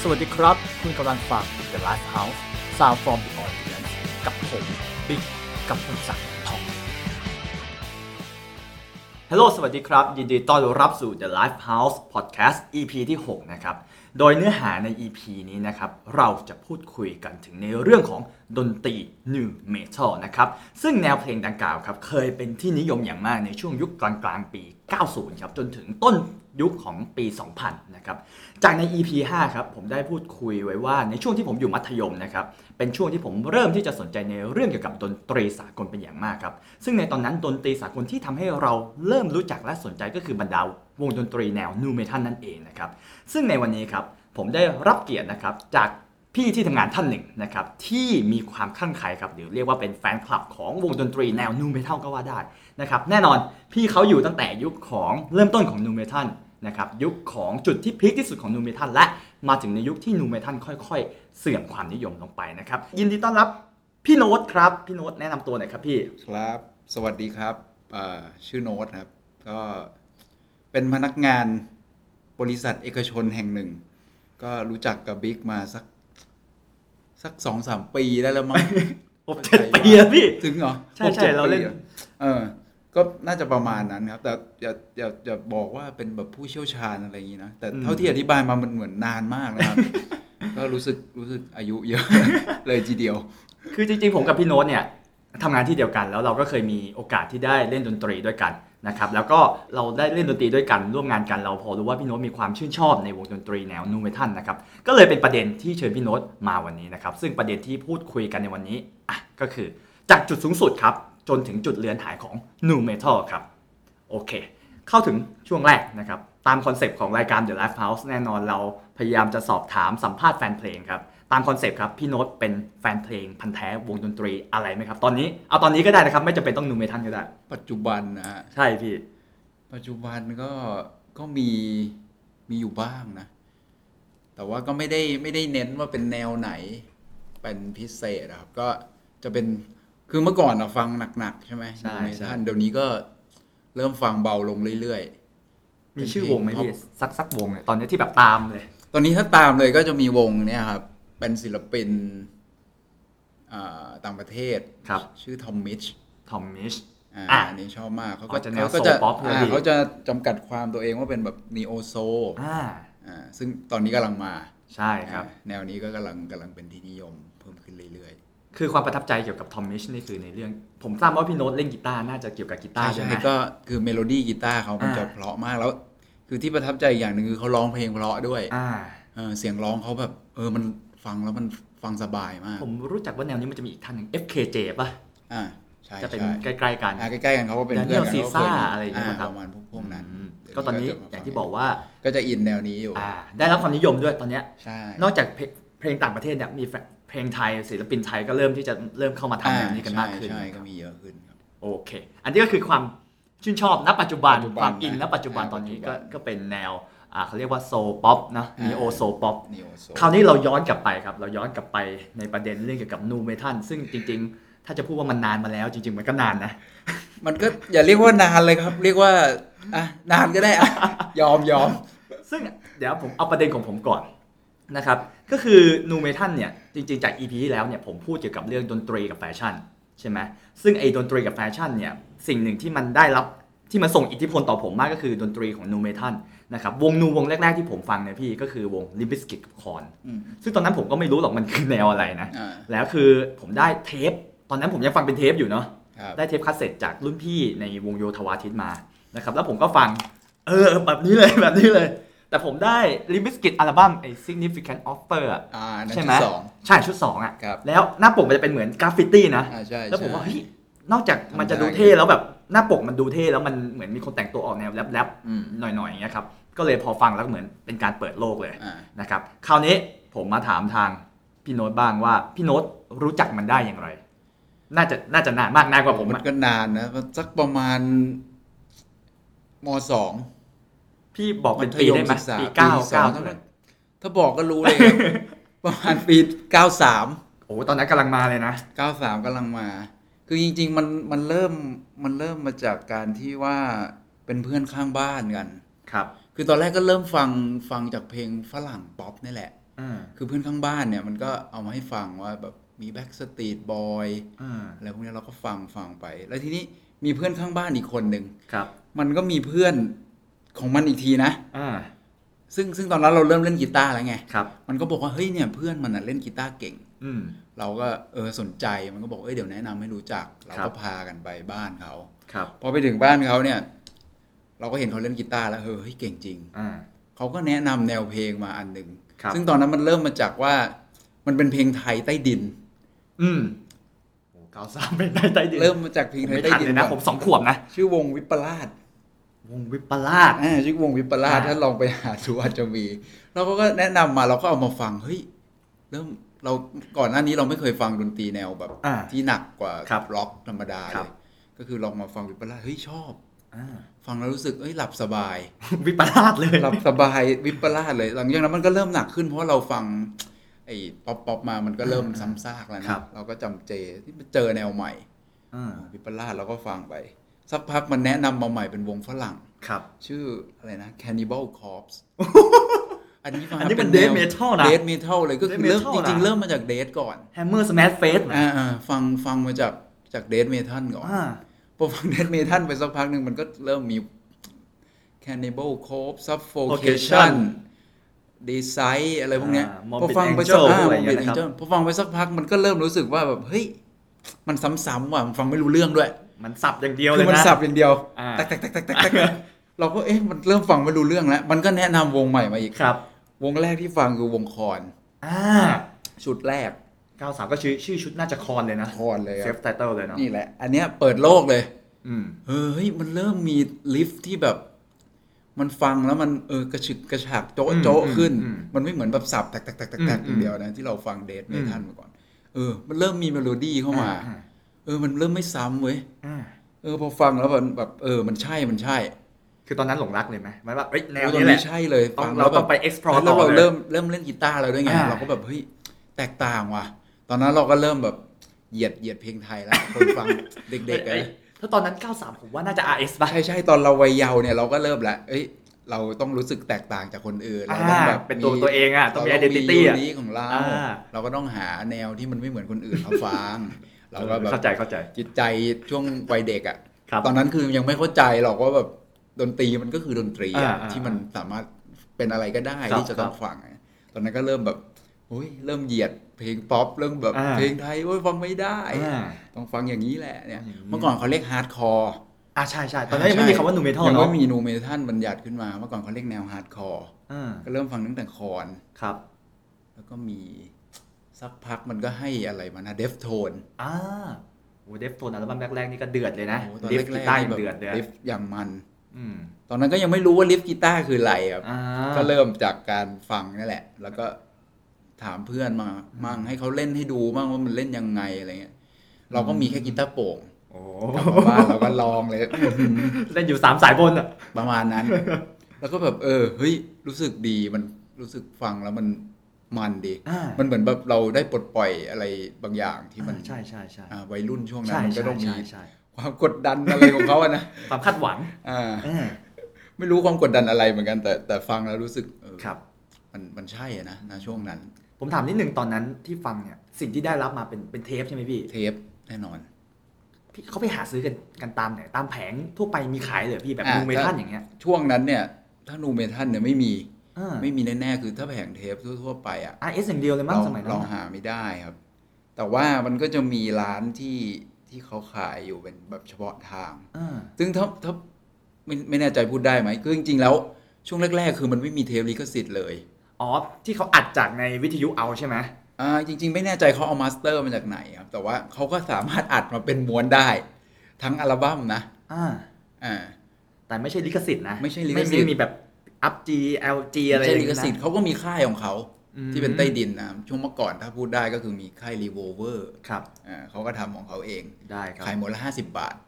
วัสดีครับคุณกำลังฟัง The Life House Sound from the Audience กับผมบิ๊กกับคุณศักดิ์ทองฮัลโหลสวัสดีครับยินดีต้อนรับสู่ The Life House Podcast EP ที่6นะครับโดยเนื้อหาใน EP นี้นะครับเราจะพูดคุยกันถึงในเรื่องของดนตรี New Metal นะครับซึ่งแนวเพลงดังกล่าวครับเคยเป็นที่นิยมอย่างมากในช่วงยุคกลางๆปี 90 ครับจนถึงต้นยุคของปี 2000 นะครับจากใน EP 5 ครับผมได้พูดคุยไว้ว่าในช่วงที่ผมอยู่มัธยมนะครับเป็นช่วงที่ผมเริ่มที่จะสนใจในเรื่องเกี่ยวกับดนตรีสากลเป็นอย่างมากครับซึ่งในตอนนั้นดนตรีสากลที่ทำให้เราเริ่มรู้จักและสนใจก็คือบรรดาวงดนตรีแนว Nu Metal นั่นเองนะครับซึ่งในวันนี้ครับผมได้รับเกียรตินะครับจากพี่ที่ทำงานท่านหนึ่งนะครับที่มีความคลั่งไคล้ครับหรือเรียกว่าเป็นแฟนคลับของวงดนตรีแนว Nu Metal ก็ว่าได้นะครับแน่นอนพี่เขาอยู่ตั้งแต่ยุคของเริ่มต้นของ Nu Metal นะครับยุคของจุดที่พีคที่สุดของ Nu Metal และมาถึงในยุคที่ Nu Metal ค่อยๆเสื่อมความนิยมลงไปนะครับยินดีต้อนรับพี่โน้ตครับพี่โน้ตแนะนำตัวหน่อยครับพี่ครับสวัสดีครับชื่อโน้ตครับก็เป็นพนักงานบริษัทเอกชนแห่งหนึ่งก็รู้จักกับบิ๊กมาสัก 2-3 ปีได้แล้วมั้ง 7 ปีแล้วพี่ถึงเหรอใช่เราเล่นก็น่าจะประมาณนั้นครับแต่อย่าบอกว่าเป็นแบบผู้เชี่ยวชาญอะไรอย่างนี้นะแต่เท่าที่อธิบายมามันเหมือนนานมากนะครับ ก็รู้สึกอายุเยอะ เลยทีเดียวคือจริงๆผมกับพี่โน้ตเนี่ยทำงานที่เดียวกันแล้วเราก็เคยมีโอกาสที่ได้เล่นดนตรีด้วยกันนะครับแล้วก็เราได้เล่นดนตรีด้วยกันร่วมงานกันเราพอรู้ว่าพี่โน้ตมีความชื่นชอบในวงดนตรีแนว Nu Metal นะครับก็เลยเป็นประเด็นที่เชิญพี่โน้ตมาวันนี้นะครับซึ่งประเด็นที่พูดคุยกันในวันนี้ก็คือจากจุดสูงสุดครับจนถึงจุดเลือนหายของ Nu Metal ครับโอเคเข้าถึงช่วงแรกนะครับตามคอนเซปต์ของรายการ The Life House แน่นอนเราพยายามจะสอบถามสัมภาษณ์แฟนเพลงครับตามคอนเซปต์ครับพี่โน้ตเป็นแฟนเพลงพันธุ์แท้วงดนตรีอะไรไหมครับตอนนี้เอาตอนนี้ก็ได้นะครับไม่จำเป็นต้อง Nu Metal ก็ได้ปัจจุบันนะฮะใช่พี่ปัจจุบันก็มีอยู่บ้างนะแต่ว่าก็ไม่ได้เน้นว่าเป็นแนวไหนเป็นพิเศษครับก็จะเป็นคือเมื่อก่อนฟังหนักๆใช่ไหมใช่ท่านเดี๋ยวนี้ก็เริ่มฟังเบาลงเรื่อยๆมีชื่อวงไหมพี่สักวงเนี่ยตอนนี้ที่แบบตามเลยตอนนี้ถ้าตามเลยก็จะมีวงเนี่ยครับเป็นศิลปินต่างประเทศชื่อทอมมิชอันนี้ชอบมากเขาก็จะจำกัดความตัวเองว่าเป็นแบบนีโอโซซึ่งตอนนี้กำลังมาใช่ครับแนวนี้ก็กำลังเป็นที่นิยมเพิ่มขึ้นเรื่อยๆคือความประทับใจเกี่ยวกับทอมมิชนี่คือในเรื่องผมทราบว่าพี่โน้ตเล่นกีตาร์น่าจะเกี่ยวกับกีตาร์ใช่ไหมก็คือเมโลดี้กีตาร์เขามันจะเพราะมากแล้วคือที่ประทับใจอย่างนึงคือเขาร้องเพลงเพราะด้วยเสียงร้องเขาแบบมันฟังแล้วมันฟังสบายมากผมรู้จักว่าแนวนี้มันจะมีอีกท่านหนึ่ง FKJ ป่ะใช่จะเป็นใกล้ๆกันใกล้ๆกันเขาก็เป็นเพื่อนกันซีซ่าอะไรอย่างเงี้ยประมาณพวกนั้นก็ตอนนี้อย่างที่บอกว่าก็จะอินแนวนี้อยู่ได้รับความนิยมด้วยตอนนี้ใช่นอกจากเพลงต่างประเทศเนี่ยมีเพลงไทยศิลปินไทยก็เริ่มที่จะเริ่มเข้ามาทำแนวนี้กันมากขึ้นใช่ก็มีเยอะขึ้นครับโอเคอันนี้ก็คือความชื่นชอบณปัจจุบันความอินณปัจจุบันตอนนี้ก็เป็นแนวเขาเรียกว่าโซป๊อปนะนีโอโซป๊อปคราวนี้เราย้อนกลับไปครับเราย้อนกลับไปในประเด็นเรื่องเกี่ยวกับ Nu Metal ซึ่งจริงๆถ้าจะพูดว่ามันนานมาแล้วจริงๆมันก็นานนะมันก็อย่าเรียกว่านานเลยครับเรียกว่านานก็ได้ยอมซึ่งเดี๋ยวผมเอาประเด็นของผมก่อนนะครับก็คือ Nu Metal เนี่ยจริงๆจาก EP ที่แล้วเนี่ยผมพูดเกี่ยวกับเรื่องดนตรีกับแฟชั่นใช่ไหมซึ่งไอ้ดนตรีกับแฟชั่นเนี่ยสิ่งหนึ่งที่มันได้รับที่มันส่งอิทธิพลต่อผมมากก็คือดนตรีของ Nu Metal นะครับวงแรกๆที่ผมฟังเนี่ยพี่ก็คือวง Limp Bizkit กับ Korn ซึ่งตอนนั้นผมก็ไม่รู้หรอกมันคือแนวอะไรนะแล้วคือผมได้เทปตอนนั้นผมยังฟังเป็นเทปอยู่เนาะได้เทปคาสเซ็ตจากรุ่นพี่ในวงโยธวาทิตมานะครับแล้วผมก็ฟังแบบนี้เลยแต่ผมได้ Limp Bizkit อัลบั้มไอ้ Significant Offer ใช่ไหมใช่ชุด2แล้วหน้าปกมันจะเป็นเหมือนกราฟฟิตี้นะแล้วผมว่าเฮ้ยนอกจากมันจะดูเท่แล้วแบบหน้าปกมันดูเท่แล้วมันเหมือนมีคนแต่งตัวออกแนวแรปๆหน่อยๆอย่างเงี้ยครับก็เลยพอฟังแล้วเหมือนเป็นการเปิดโลกเลยนะครับคราวนี้ผมมาถามทางพี่โน้ตบ้างว่าพี่โน้ตรู้จักมันได้อย่างไรน่าจะนานมากนานกว่าผมมันก็นานนะสักประมาณม.2 พี่บอกเป็นปีได้ไหมปี99 ถ้าบอกก็รู้เลยประมาณปี93 โอ้ตอนนั้นกำลังมาเลยนะ 93กำลังมาคือจริงๆมันเริ่มมาจากการที่ว่าเป็นเพื่อนข้างบ้านกันครับคือตอนแรกก็เริ่มฟังจากเพลงฝรั่งป๊อปนี่แหละคือเพื่อนข้างบ้านเนี่ยมันก็เอามาให้ฟังว่าแบบมี Backstreet Boy อะไรพวกนี้เราก็ฟังไปแล้วทีนี้มีเพื่อนข้างบ้านอีกคนหนึ่งมันก็มีเพื่อนของมันอีกทีนะซึ่งตอนนั้นเราเริ่มเล่นกีตาร์แล้วไงมันก็บอกว่าเฮ้ยเนี่ยเพื่อนมันเล่นกีตาร์เก่งเราก็สนใจมันก็บอกเดี๋ยวแนะนำให้รู้จักเราก็พากันไปบ้านเขาพอไปถึงบ้านเขาเนี่ยเราก็เห็นเขาเล่นกีตาร์แล้วเฮ้ยเก่งจริงเขาก็แนะนำแนวเพลงมาอันหนึ่งซึ่งตอนนั้นมันเริ่มมาจากว่ามันเป็นเพลงไทยใต้ดิน 93เพลงไทยใต้ดินเริ่มมาจากเพลงไทยใต้ดินนะผม2 ขวบนะชื่อวงวิปลาสชื่อวงวิปลาสถ้าลองไปหาดูอาจจะมีเราก็แนะนำมาเราก็เอามาฟังเฮ้ยเริ่มเราก่อนหน้านี้เราไม่เคยฟังดนตรีแนวแบบที่หนักกว่าร็อกธรรมดาเลยก็คือลองมาฟังวิปลาสเฮ้ยชอบฟังแล้วรู้สึกหลับสบายวิปลาสเลยหลับสบายวิปลาสเลยหลังจากนั้นมันก็เริ่มหนักขึ้นเพราะเราฟังไอ้ป๊อปมามันก็เริ่มซ้ำซากแล้วนะเราก็จำเจที่เจอแนวใหม่วิปลาสเราก็ฟังไปสักพักมันแนะนำมาใหม่เป็นวงฝรั่งชื่ออะไรนะ Cannibal Corpse อันนี้เป็นเดธเมทัลนะเดธเมทัลเลยก็คือเริ่มจริงๆเริ่มมาจากเดธก่อน Hammer Smash Face ฟังมาจากเดธเมทัลก่อนพอฟังเดธเมทัลไปสักพักนึงมันก็เริ่มมี Cannibal Corpse Suffocation Deicide อะไรพวกเนี้ยพอฟังไปสักพักมันก็เริ่มรู้สึกว่าแบบเฮ้ยมันซ้ำๆว่ะมันฟังไม่รู้เรื่องด้วยมันสับอย่างเดียวเลยนะคือมันสับอย่างเดียวแตกเราก็มันเริ่มฟังไม่รู้เรื่องแล้วมันก็แนะนำวงใหม่มาอีกวงแรกที่ฟังคือวงคอนชุดแรก 93ก็ชื่อชุดน่าจะคอนเลยนะคอนเลยเซฟไตเติลเลยเนาะนี่แหละอันเนี้ยเปิดโลกเลยเฮ้ยมันเริ่มมีลิฟที่แบบมันฟังแล้วมันกระฉึกกระฉากโจ๊ะขึ้นมันไม่เหมือนแบบสับแตกอย่างเดียวนะที่เราฟังเดธเมทัลมาก่อนมันเริ่มมีเมโลดี้เข้ามามันเริ่มไม่ซ้ำเว้ยพอฟังแล้วแบบมันใช่คือตอนนั้นหลงรักเลยไหมหมายว่าแนวนี้แหละใช่เลยฟังเราต้องไป explore แล้วเราเริ่มเล่นกีตาร์แล้วด้วยไงเราก็แบบเฮ้ยแตกต่างว่ะตอนนั้นเราก็เริ่มแบบเหยียดเพลงไทยแล้วคนฟังเด็กๆเลยถ้าตอนนั้น93ผมว่าน่าจะ RS ป่ะใช่ตอนเราวัยเยาว์เนี่ยเราก็เริ่มแล้วเราต้องรู้สึกแตกต่างจากคนอื่นเราต้องแบบเป็นตัวเองต้องมี identity อ่ะของเราก็ต้องหาแนวที่มันไม่เหมือนคนอื่นเขาฟังเราก็แบบเข้าใจจิตใจช่วงวัยเด็กอ่ะตอนนั้นคือยังไม่เข้าใจหรอกว่าแบบดนตรีมันก็คือดนตรีที่มันสามารถเป็นอะไรก็ได้ที่จะต้องฟังตอนนั้นก็เริ่มแบบเริ่มเหยียดเพลงป๊อปเริ่มแบบเพลงไทยฟังไม่ได้ต้องฟังอย่างนี้แหละเนี่ยเมื่อก่อนเขาเรียกฮาร์ดคอร์ใช่ตอนนั้นยังไม่มีคำว่านูเมทัลยังไม่มีนูเมทัลบัญญัติขึ้นมาเมื่อก่อนเขาเรียกแนวฮาร์ดคอร์ก็เริ่มฟังตั้งแต่คอนแล้วก็มีสักพักมันก็ให้อะไรมานะเดฟโทนเดฟโทนอัลบั้มแรกๆนี่ก็เดือดเลยนะลิฟกีตาร์เดือดเลยลิฟอย่างมันตอนนั้นก็ยังไม่รู้ว่าลิฟกีตาร์คืออะไรครับก็เริ่มจากการฟังนี่แหละแล้วก็ถามเพื่อนมามั่งให้เขาเล่นให้ดูมั่งว่ามันเล่นยังไงอะไรเงี้ยเราก็มีแค่กีตาร์โปร่งกลับมาบ้านเราก็ลองเลยเล่นอยู่3 สายบนอ่ะประมาณนั้นแล้วก็แบบเฮ้ยรู้สึกดีมันรู้สึกฟังแล้วมันดีมันเหมือนแบบเราได้ปลดปล่อยอะไรบางอย่างที่มันใช่วัยรุ่นช่วงนั้นมันก็ต้องมีความกดดันอะไรของเขาอะนะความคาดหวังไม่รู้ความกดดันอะไรเหมือนกันแต่ฟังแล้วรู้สึกมันใช่นะช่วงนั้นผมถามนิดนึงตอนนั้นที่ฟังเนี่ยสิ่งที่ได้รับมาเป็นเทปใช่ไหมพี่เทปแน่นอนพี่เขาไปหาซื้อกันตามไหนตามแผงทั่วไปมีขายเลยพี่แบบนูเมทัลอย่างเงี้ยช่วงนั้นเนี่ยถ้านูเมทัลเนี่ยไม่มีแน่ๆคือถ้าแผงเทปทั่วไป RS อย่างเดียวเลยมั้งสมัยนั้นเราหาไม่ได้ครับแต่ว่ามันก็จะมีร้านที่เขาขายอยู่เป็นแบบเฉพาะทางซึ่งถ้าไม่แน่ใจพูดได้ไหมคือจริงๆแล้วช่วงแรกๆคือมันไม่มีเทปลิขสิทธิ์เลยที่เขาอัดจากในวิทยุเอาใช่ไหมจริงๆไม่แน่ใจเขาเอามาสเตอร์มาจากไหนครับแต่ว่าเขาก็สามารถอัดมาเป็นม้วนได้ทั้งอัลบั้มนะแต่ไม่ใช่ลิขสิทธิ์นะไม่ใช่ลิขสิทธิ์ไม่มีแบบ UP LG อะไรอย่างเงี้ยลิขสิทธิ์เขาก็มีค่ายของเขาที่เป็นใต้ดินนะช่วงเมื่อก่อนถ้าพูดได้ก็คือมีค่าย Revolver ครับเขาก็ทำของเขาเองได้ครับขายหมดละ50 บาท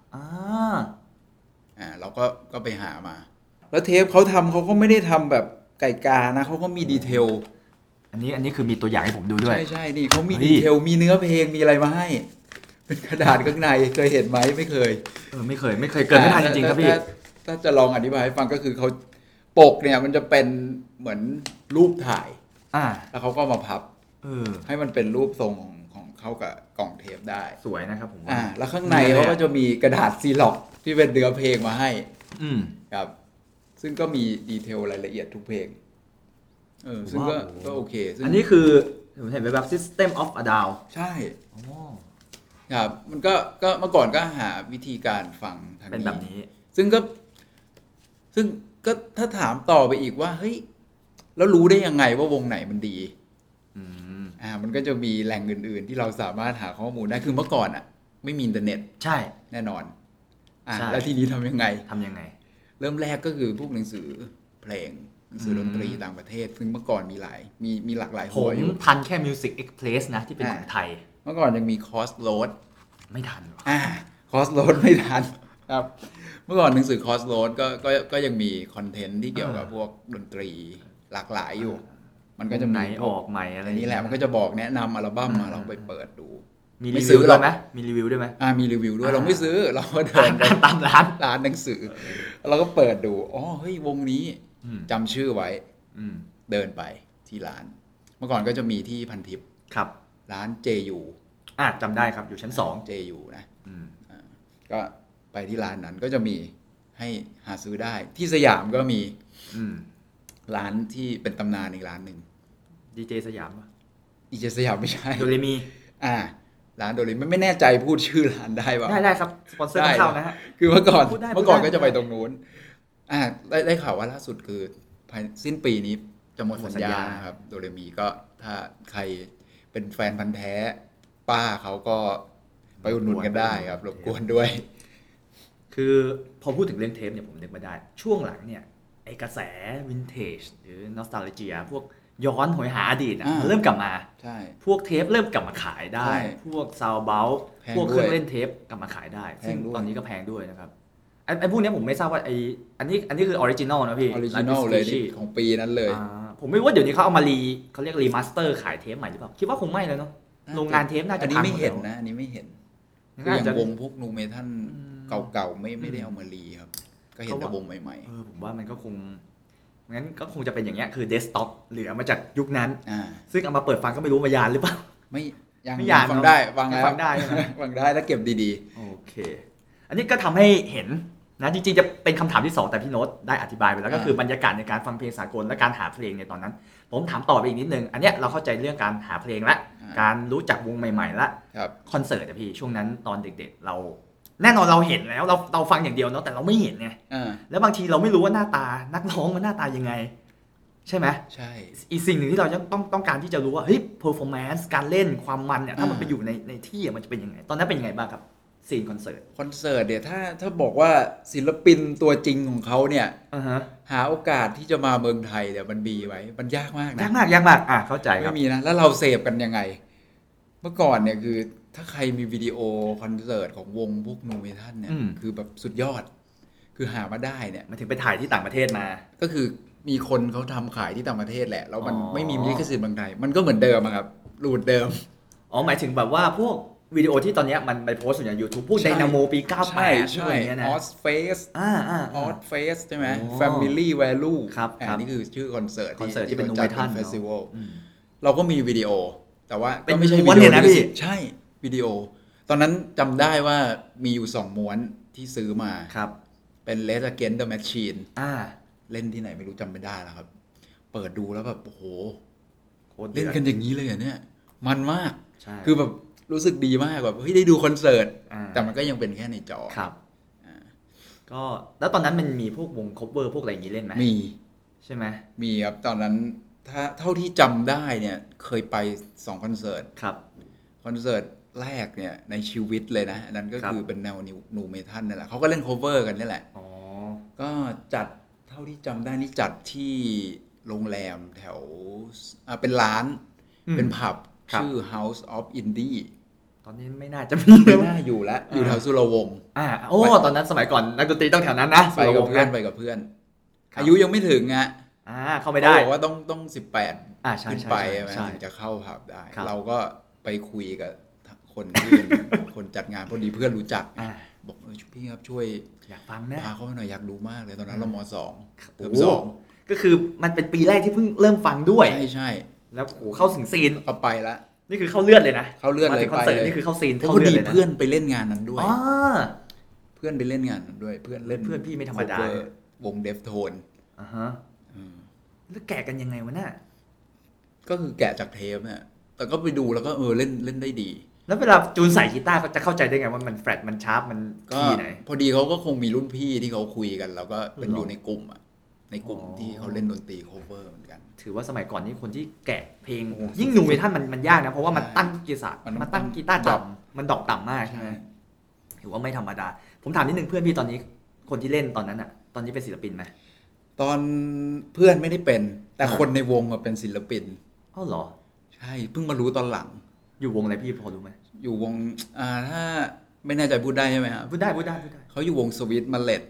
เราก็ไปหามาแล้วเทปเขาทำเขาก็ไม่ได้ทำแบบไก่กานะเขาก็มีดีเทลอันนี้คือมีตัวอย่างให้ผมดูด้วยใช่นี่เขามีดีเทลมีเนื้อเพลงมีอะไรมาให้เป็นกระดาษข้างในเคยเห็นไหมไม่เคยไม่เคยเกิดไม่ทันจริงๆครับพี่ถ้าจะลองอธิบายให้ฟังก็คือเขาปกเนี่ยมันจะเป็นเหมือนรูปถ่ายแล้วเขาก็มาพับให้มันเป็นรูปทรงของเข้ากับกล่องเทปได้สวยนะครับผมแล้วข้างในเขาก็จะมีกระดาษซีล็อกที่เป็นเนื้อเพลงมาให้ครับซึ่งก็มีดีเทลรายละเอียดทุกเพลงซึ่งก็โอเคอันนี้คือผมเห็นเป็นแบบ System of a Down ใช่ครับมันก็เมื่อก่อนก็หาวิธีการฟังทางนี้เป็นแบบนี้ซึ่งก็ถ้าถามต่อไปอีกว่าเฮ้ยแล้วรู้ได้ยังไงว่าวงไหนมันดีมันก็จะมีแหล่งอื่นๆที่เราสามารถหาข้อมูลได้คือเมื่อก่อนไม่มีอินเทอร์เน็ตใช่แน่นอนแล้วทีนี้ทำยังไงเริ่มแรกก็คือพวกหนังสือเพลงหนังสือดนตรีต่างประเทศซึ่งเมื่อก่อนมีหลากหลายหัวอยู่ทันแค่ Music Express นะที่เป็นของไทยเมื่อก่อนยังมี Crossroad ไม่ทัน Crossroad ไม่ทันครับเมื่อก่อนหนังสือ Crossroad ก็ยังมีคอนเทนต์ที่เกี่ยวกับพวกดนตรีหลากหลายอยู่มันก็จะไหนออกใหม่อะไรนี่แหละมันก็จะบอกแนะนำอัลบั้มมาเราไปเปิดดูมีรีวิวด้วยไหมมีรีวิวด้วยไหมมีรีวิวด้วยเราไม่ซื้อเราก็เดินตามร้านหนังสือเราก็เปิดดูเฮ้ยวงนี้จำชื่อไว้เดินไปที่ร้านเมื่อก่อนก็จะมีที่พันทิพย์ครับร้าน JU จำได้ครับอยู่ชั้น2 JU นะก็ไปที่ร้านนั้นก็จะมีให้หาซื้อได้ที่สยามก็มีร้านที่เป็นตำนานอีกร้านหนึ่งดีเจสยามป่ะดีเจสยามไม่ใช่โดเรมีร้านโดเรมีไม่แน่ใจพูดชื่อร้านได้ป่ะได้ครับสปอนเซอร์เข้านะฮะคือเมื่อก่อนก็จะไปตรงนู้นได้ข่าวว่าล่าสุดคือภายสิ้นปีนี้จะหมดสัญญาครับโดเรมีก็ถ้าใครเป็นแฟนพันธุ์แท้ป้าเขาก็ไปอุดหนุนกันได้ครับรบกวนด้วยคือพอพูดถึงเรื่องเทปเนี่ยผมนึกมาได้ช่วงหลังเนี่ยไอกระแสวินเทจหรือนอสตาลเจียพวกย้อนหวยหาอดีตมันเริ่มกลับมาพวกเทปเริ่มกลับมาขายได้พวกซาวด์เบลพวกเครื่องเล่นเทปกลับมาขายได้ซึ่งตอนนี้ก็แพงด้วยนะครับไอ้พวกนี้ผมไม่ทราบว่าอันนี้คือออริจินอลนะพี่ออริจินอลเลยของปีนั้นเลยผมไม่รู้ว่าเดี๋ยวนี้เขาเอามาเขาเรียกรีมาสเตอร์ขายเทปใหม่หรือเปล่าคิดว่าคงไม่แล้วเนาะโรงงานเทปน่าจะอันนี้ไม่เห็นนะอันนี้ไม่เห็นคืออย่างวงพวกนูเมทัลเก่าๆไม่ได้เอามารีครับก็เห็นแต่วงใหม่ๆผมว่ามันก็คงงั้นก็คงจะเป็นอย่างเงี้ยคือเดสก์ท็อปเหลือมาจากยุคนั้นซึ่งเอามาเปิดฟังก็ไม่รู้มายานหรือเปล่าไม่ยานฟังได้ฟังได้ฟังได้แล้วเก็บดีๆโอเคอันนี้ก็ทำให้เห็นนะจริงๆจะเป็นคำถามที่2แต่พี่โน้ตได้อธิบายไปแล้วก็คือบรรยากาศในการฟังเพลงสากลและการหาเพลงในตอนนั้นผมถามต่อไปอีกนิดนึงอันเนี้ยเราเข้าใจเรื่องการหาเพลงและการรู้จักวงใหม่ๆละคอนเสิร์ตอะพี่ช่วงนั้นตอนเด็กๆเราแน่นอนเราเห็นแล้วเราฟังอย่างเดียวเนาะแต่เราไม่เห็นไงแล้วบางทีเราไม่รู้ว่าหน้าตานักร้องมันหน้าตายังไงใช่ไหมใช่อีกสิ่งหนึ่งที่เราต้องการที่จะรู้ว่าเฮ้ยเพอร์ฟอร์แมนซ์การเล่นความมันเนี่ยถ้ามันไปอยู่ในที่มันจะเป็นยังไงตอนนั้นเป็นยังไงบ้างครับซีนคอนเสิร์ตเนี่ยถ้าบอกว่าศิลปินตัวจริงของเขาเนี่ยหาโอกาสที่จะมาเมืองไทยเนี่ยมันมีไว้มันยากมากนะยากมากเข้าใจครับไม่มีนะแล้วเราเสพกันยังไงเมื่อก่อนเนี่ยคือถ้าใครมีวิดีโอคอนเสิร์ตของวงพวกนูเมทัลเนี่ยคือแบบสุดยอดคือหามาได้เนี่ยมาถึงไปถ่ายที่ต่างประเทศมาก็คือมีคนเขาทำขายที่ต่างประเทศแหละแล้วมันไม่มีลิขสิทธิ์เมืองไทยมันก็เหมือนเดิมครับรูทเดิมหมายถึงแบบว่าพวกวิดีโอที่ตอนนี้มันไปโพสต์อยู่ใน YouTube พวกไดนาโมปี98 อะไรเงี้ยนะ Oz Face Oz Face ใช่ไหม Family Value ครับนี่คือชื่อคอนเสิร์ตที่เป็นนูเมทัลเฟสติวัลเราก็มีวิดีโอแต่ว่าก็ไม่ใช่วิดีโอนะพี่ใช่วิดีโอตอนนั้นจำได้ว่ามีอยู่2ม้วนที่ซื้อมาครับเป็น Red Against the Machine เล่นที่ไหนไม่รู้จำไม่ได้แล้วครับเปิดดูแล้วแบบโอ้โหเล่นกันอย่างนี้เลยเนี่ยมันมากคือแบบรู้สึกดีมากแบบเฮ้ยได้ดูคอนเสิร์ตแต่มันก็ยังเป็นแค่ในจอครับก็แล้วตอนนั้นมันมีพวกวงคัฟเวอร์พวกอะไรอย่างนี้เล่นไหมมีใช่ไหมมีครับตอนนั้นถ้าเท่าที่จำได้เนี่ยเคยไป2คอนเสิร์ตครับคอนเสิร์ตแรกเนี่ยในชีวิตเลยนะอันนั้นก็คือเป็นแนวนูเมทัลนั่นแหละเขาก็เล่นคัฟเวอร์กันนี่แหละก็จัดเท่าที่จำได้นี่จัดที่โรงแรมแถวเป็นร้านเป็นผับชื่อ House of Indie ตอนนี้ไม่น่าจะมีไม่น่าอยู่แล้วอยู่แถวสุรวงศ์ตอนนั้นสมัยก่อนนักดนตรีต้องแถวนั้นนะไปกับเพื่อนอายุยังไม่ถึงเข้าไม่ได้บอกว่าต้อง18ขึ้นไปถึงจะเข้าผับได้เราก็ไปคุยกับคนจัดงานพอดีเพื่อนรู้จักบอกพี่ครับช่วยอยากฟังนะพาเขาไปหน่อยอยากดูมากเลยตอนนั้นเราม.2 เทอม 2 ก็คือมันเป็นปีแรกที่เพิ่งเริ่มฟังด้วยใช่แล้วโอ้เข้าถึงซีนก็ไปละนี่คือเข้าเลือดเลยนะเข้าเลือดเลยคอนเสิร์ตนี่คือเข้าซีนเข้าเลือดเลยนะเพื่อนไปเล่นงานนั้นด้วยเพื่อนไปเล่นงานนั้นด้วยเพื่อนเล่นเพื่อนพี่ไม่ธรรมดาวงเดฟโทนฮะแล้วแกะกันยังไงวะน่ะก็คือแกะจากเทปเนี่ยแต่ก็ไปดูแล้วก็เล่นได้ดีแล้วเวลาจูนใส่กีตาร์เขาจะเข้าใจได้ไงว่ามันแฟลตมันชาร์ปมันคีย์ไหนพอดีเขาก็คงมีรุ่นพี่ที่เขาคุยกันแล้วก็เป็นอยู่ในกลุ่มในกลุ่มที่เขาเล่นดนตรี cover เหมือนกันถือว่าสมัยก่อนนี่คนที่แกะเพลงยิ่งนูเมทัลมันยากนะเพราะว่ามันตั้งกีตาร์มันตั้งกีตาร์ต่ำมันดอกต่ำมากใช่ไหมถือว่าไม่ธรรมดาผมถามนิดนึงเพื่อนพี่ตอนนี้คนที่เล่นตอนนั้นอ่ะตอนนี้เป็นศิลปินไหมตอนเพื่อนไม่ได้เป็นแต่คนในวงเป็นศิลปินอ้าวเหรอใช่เพิ่งมารู้ตอนหลังอยู่วงอะไรพี่พอรู้ไหมอยู่วงถ้าไม่แน่ใจพูดได้ใช่ไหมครับพูดได้เขาอยู่วงสวิตมาเลต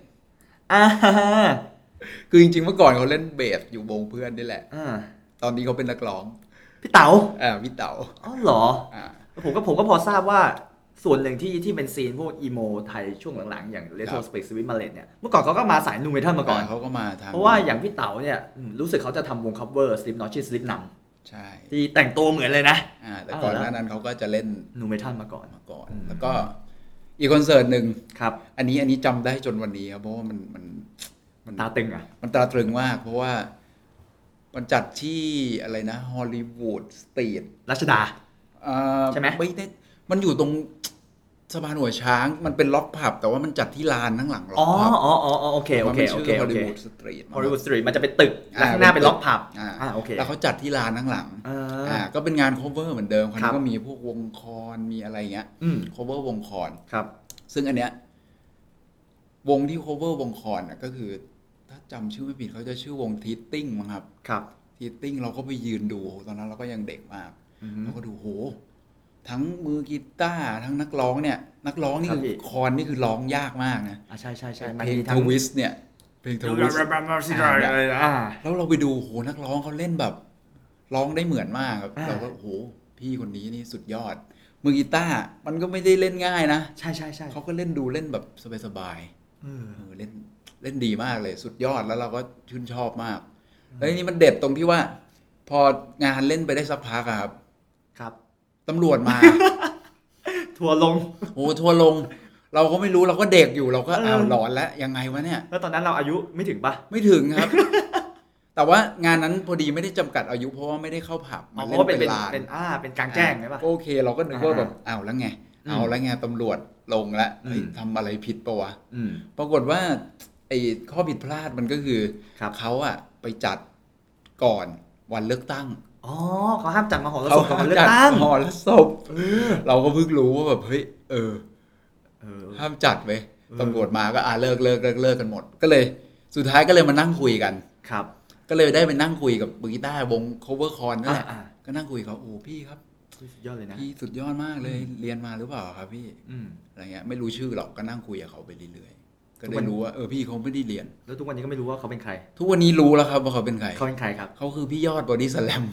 คือจริงๆเมื่อก่อนเขาเล่นเบสอยู่วงเพื่อนนี่แหละตอนนี้เขาเป็นนักร้องพี่เต๋าพี่เต๋าอ๋อเหรอผมก็พอทราบว่าส่วนหนึ่งที่เป็นซีนพวกอีโมไทยช่วงหลังๆอย่าง Retro Space Sweet Mallet เนี่ยเมื่อก่อนเขาก็มาสายนูเมทัลมาก่อนเขาก็มาเพราะว่าอย่างพี่เต๋าเนี่ยรู้สึกเขาจะทำวง cover Slipknot ชื่อ Slipknot ใช่ที่แต่งตัวเหมือนเลยนะแต่ก่อนหน้านั้นเขาก็จะเล่นนูเมทัลมาก่อนแล้วก็อีกคอนเสิร์ตหนึ่งครับอันนี้จำได้จนวันนี้ครับเพราะว่ามันตาตึงมันตาตรึงมากเพราะว่ามันจัดที่อะไรนะฮอลลีวูดสตรีทรัชดาใช่ไหมไม่ได้มันอยู่ตรงสะพานหัวช้างมันเป็นล็อกผับแต่ว่ามันจัดที่ลานข้างหลังล็อกผับโอเคฮอลลีวูดสตรีทมันจะเป็นตึกแล้วข้างหน้าเป็นล็อกผับโอเคแล้วเขาจัดที่ลานข้างหลังก็เป็นงาน cover เหมือนเดิมคราวนี้ก็มีพวกวงคอนมีอะไรเงี้ยcover วงคอนครับซึ่งอันเนี้ยวงที่ cover วงคอนก็คือถ้าจำชื่อไม่ผิดเขาจะชื่อวงทีตติ้งมั้งครับทีตติ้งเราก็ไปยืนดูตอนนั้นเราก็ยังเด็กมากเราก็ดูโหทั้งมือกีตาร์ทั้งนักร้องเนี่ยนักร้องนี่คือคอนนี่คือร้องยากมากนะใช่เพลงทวิสเนี่ยเพลงทวิสแล้วเราไปดูโหนักร้องเขาเล่นแบบร้องได้เหมือนมากครับเราก็โหพี่คนนี้นี่สุดยอดมือกีตาร์มันก็ไม่ได้เล่นง่ายนะใช่เขาก็เล่นดูเล่นแบบสบายๆเล่นดีมากเลยสุดยอดแล้วเราก็ชื่นชอบมากแล้วนี่มันเด็ดตรงที่ว่าพองานเล่นไปได้สักพักครับตำรวจมาทัวร์ลงทัวร์ลงเราก็ไม่รู้เราก็เด็กอยู่เราก็หลอนแล้วยังไงวะเนี่ยแล้วตอนนั้นเราอายุไม่ถึงปะไม่ถึงครับ แต่ว่างานนั้นพอดีไม่ได้จำกัดอายุเพราะว่าไม่ได้เข้าผับมันเล่นเป็นลานเป็นกลางแจ้งใช่ปะโอเคเราก็นึกว่าแบบแล้วไงแล้วไงตำรวจลงแล้วทำอะไรผิดปะวะปรากฏว่าไอ้ข้อผิดพลาดมันก็คือเขาไปจัดก่อนวันเลือกตั้งเขาห้ามจัดมหรสพก่อนเลือกตั้งมหรสพเราก็เพิ่งรู้ว่าแบบเฮ้ยห้ามจัดเว้ยตำรวจมาก็เลิกกันหมดก็เลยสุดท้ายก็เลยมานั่งคุยกันครับก็เลยได้ไปนั่งคุยกับมือกีตาร์วง cover con นั่นแหละก็นั่งคุยเขาพี่ครับสุดยอดเลยนะพี่สุดยอดมากเลยเรียนมาหรือเปล่าครับพี่อะไรเงี้ยไม่รู้ชื่อหรอกก็นั่งคุยกับเขาไปเรื่อยๆก็ได้รู้ว่าพี่เขาไม่ได้เรียนแล้วทุกวันนี้ก็ไม่รู้ว่าเขาเป็นใครทุกวันนี้รู้แล้วครับว่าเขาเป็นใครครับเขาคือพี่ยอดบอดี้สแลม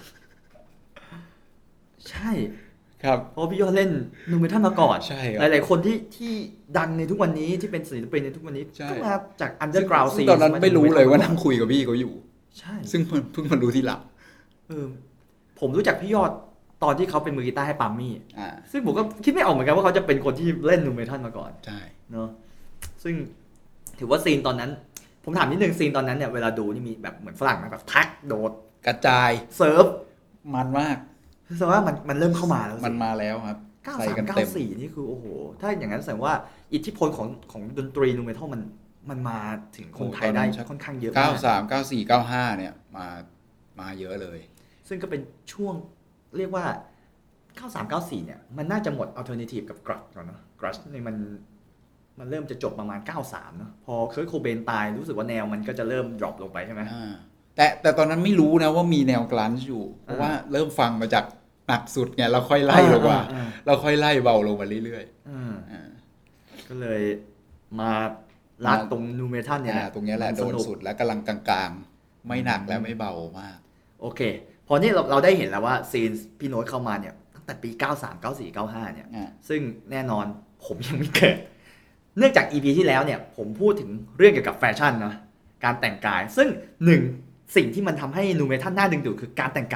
ใช่ครับเพราะพี่ยอดเล่นนูเมทัลมาก่อนใช่หลายๆคนที่ดังในทุกวันนี้ที่เป็นศิลปินในทุกวันนี้ก็มาจากอันเดอร์กราวด์ซีนตอนนั้นไม่รู้เลยว่านั่งคุยกับพี่เขาอยู่ใช่ซึ่งเพิ่งมารู้ทีหลังผมรู้จักพี่ยอดตอนที่เขาเป็นมือกีตาร์ให้ปามี่ซึ่งผมก็คิดไม่ออกเหมือนกันว่าเขาจะเป็นคนที่เล่นนูเมทัลมาก่อนใช่เนาะซึ่งถือว่าซีนตอนนั้นผมถามนิดนึงซีนตอนนั้นเนี่ยเวลาดูนี่มีแบบเหมือนฝรั่งแบบทักโดดกระจายเซิร์ฟมันมากแสดงว่ามันเริ่มเข้ามาแล้วมันมาแล้วครับ 93 94นี่คือโอ้โหถ้าอย่างนั้นแสดงว่าอิทธิพลของดนตรีนูเมทัลมันมาถึงคนไทยได้ค่อนข้างเยอะมาก 93 94 95เนี่ยมาเยอะเลยซึ่งก็เป็นช่วงเรียกว่า93 94เนี่ยมันน่าจะหมดอัลเทอร์เนทีฟกับกรัชก่อนเนาะกรัชเนี่ยมันเริ่มจะจบประมาณ93เนาะพอเคิร์ทโคเบนตายรู้สึกว่าแนวมันก็จะเริ่มดรอปลงไปใช่ไหมแต่ตอนนั้นไม่รู้นะว่ามีแนวกรันช์อยู่เพราะว่าเริ่มฟังมาจากหนักสุดไงเราค่อยไล่ลงมาเราค่อยไล่เบาลงมาเรื่อยๆก็เลยมาลัดตรงนูเมทัลเนี่ยตรงนี้แหละโดนสุดแล้วกำลังกลางๆไม่หนักและไม่เบามากโอเคพอนี่เราได้เห็นแล้วว่าซีนพี่โน้ตเข้ามาเนี่ยตั้งแต่ปี93 94 95เนี่ยซึ่งแน่นอนผมยังไม่เกิดเนื่องจาก EP ที่แล้วเนี่ยผมพูดถึงเรื่องเกี่ยวกับแฟชั่นนะการแต่งกายซึ่งหนึ่งสิ่งที่มันทำให้นูเมทัลน่าดึงดูดคือการแต่งกาย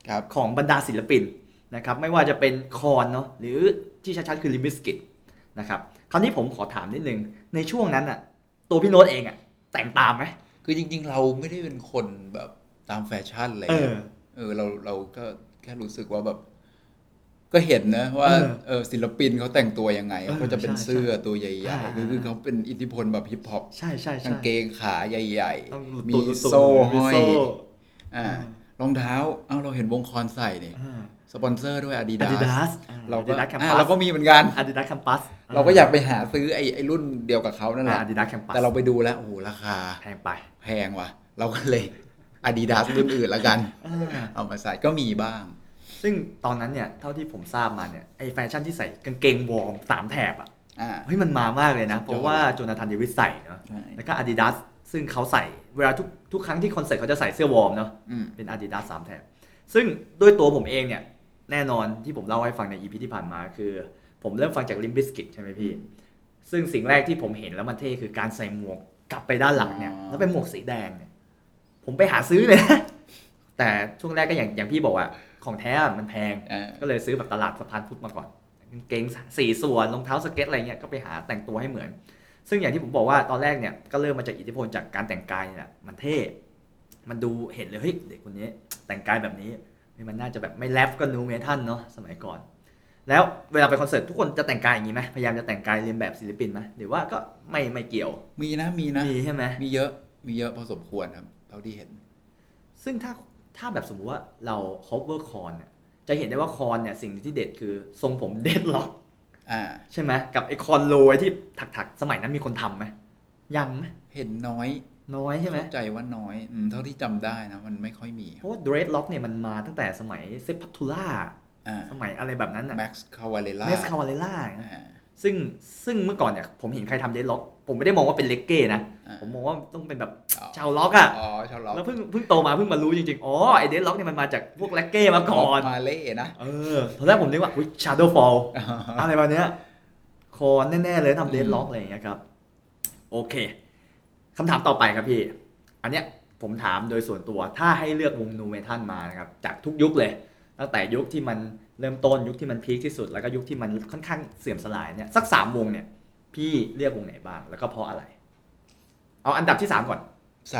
ครับของบรรดาศิลปินนะครับไม่ว่าจะเป็นคอนเนาะหรือที่ชัดๆคือลิมบิสกิตนะครับคราวนี้ผมขอถามนิดนึงในช่วงนั้นอ่ะตัวพี่โน้ตเองอ่ะแต่งตามไหมคือจริงๆเราไม่ได้เป็นคนแบบตามแฟชั่นอะไรเงี้ยเราก็แค่รู้สึกว่าแบบก็เห็นนะว่าศิลปินเขาแต่งตัวยังไงเขาก็จะเป็นเสื้อตัวใหญ่ๆคือเขาเป็นอิทธิพลแบบฮิปฮอปใช่กางเกงขาใหญ่ๆมีโซ่โซ่ห้อยรองเท้าเราเห็นวงคอนใส่นี่สปอนเซอร์ด้วย Adidas เราก็มีเหมือนกัน Adidas Campus เราก็อยากไปหาซื้อไอ้รุ่นเดียวกับเขานั่นแหละ Adidas Campus แต่เราไปดูแล้วโอ้โหราคาแพงว่ะเราก็เลย Adidas รุ่นอื่นละกันเอามาใส่ก็มีบ้างซึ่งตอนนั้นเนี่ยเท่าที่ผมทราบมาเนี่ยไอ้แฟชั่นที่ใส่กางเกงวอร์ม3แถบเฮ้ยมันมามากเลยนะเพราะว่าโจนาธานเดวิสใส่เนาะแล้วก็ Adidas ซึ่งเขาใส่เวลาทุกครั้งที่คอนเสิร์ตเขาจะใส่เสื้อวอร์มเนาะเป็น Adidas 3แถบซึ่งด้วยตัวผมเองเนี่ยแน่นอนที่ผมเล่าให้ฟังใน EP ที่ผ่านมาคือผมเริ่มฟังจาก Limp Bizkit ใช่ไหมพี่ซึ่งสิ่งแรกที่ผมเห็นแล้วมันเท่คือการใส่หมวกกลับไปด้านหลังเนี่ยแล้วเป็นหมวกสีแดงเนี่ยผมไปหาซื้อเลยนะแต่ช่วงแรกก็อย่างพี่บอกว่าของแท้มันแพงก็เลยซื้อแบบตลาดสะพานพุทธมาก่อนกางเกง4ส่วนรองเท้าสเก็ตอะไรเงี้ยก็ไปหาแต่งตัวให้เหมือนซึ่งอย่างที่ผมบอกว่าตอนแรกเนี่ยก็เริ่มมาจากอิทธิพลจากการแต่งกายเนี่ยมันเท่มันดูเห็นเลยเฮ้ยเด็กคนนี้แต่งกายแบบนี้มันน่าจะแบบไม่แรปก็นูเมทัลเนาะสมัยก่อนแล้วเวลาไปคอนเสิร์ตทุกคนจะแต่งกายอย่างนี้ไหมพยายามจะแต่งกายเรียนแบบศิลปินไหมหรือว่าก็ไม่เกี่ยวมีนะมีใช่ไหมมีเยอะพอสมควรครับเท่าที่เห็นซึ่งถ้าแบบสมมติว่าเรา cover คอนเนี่ยจะเห็นได้ว่าคอนเนี่ยสิ่งที่เด็ดคือทรงผมเด็ดล็อกใช่ไหมกับไอคอนโรยที่ถักสมัยนั้นมีคนทำไหมยังไหมเห็นน้อยใช่ไหมเข้าใจว่าน้อยเท่าที่จำได้นะมันไม่ค่อยมีเพราะว่า dreadlock เนี่ยมันมาตั้งแต่สมัยเซปพัทูล่าสมัยอะไรแบบนั้นแม็กซ์คาวาเลล่าซึ่งเมื่อก่อนเนี่ยผมเห็นใครทำ dreadlock ผมไม่ได้มองว่าเป็นเลกเก้นะผมมองว่าต้องเป็นแบบชาวล็อกแล้วเพิ่งโตมาเพิ่งมารู้จริงๆไอ dreadlock เนี่ยมันมาจากพวกเลกเก้มาก่อนมาเล่นะตอนแรกผมนึกว่าshadow fall อะไรแบบเนี้ยคอนแน่ๆเลยทำ dreadlock อะไรอย่างเงี้ยครับโอเคคำถามต่อไปครับพี่อันเนี้ยผมถามโดยส่วนตัวถ้าให้เลือกวงนูเมทัลมานะครับจากทุกยุคเลยตั้งแต่ยุคที่มันเริ่มต้นยุคที่มันพีคที่สุดแล้วก็ยุคที่มันค่อนข้างเสื่อมสลายเนี่ยสัก3วงเนี่ยพี่เรียกวงไหนบ้างแล้วก็เพราะอะไรเอาอันดับที่3ก่อน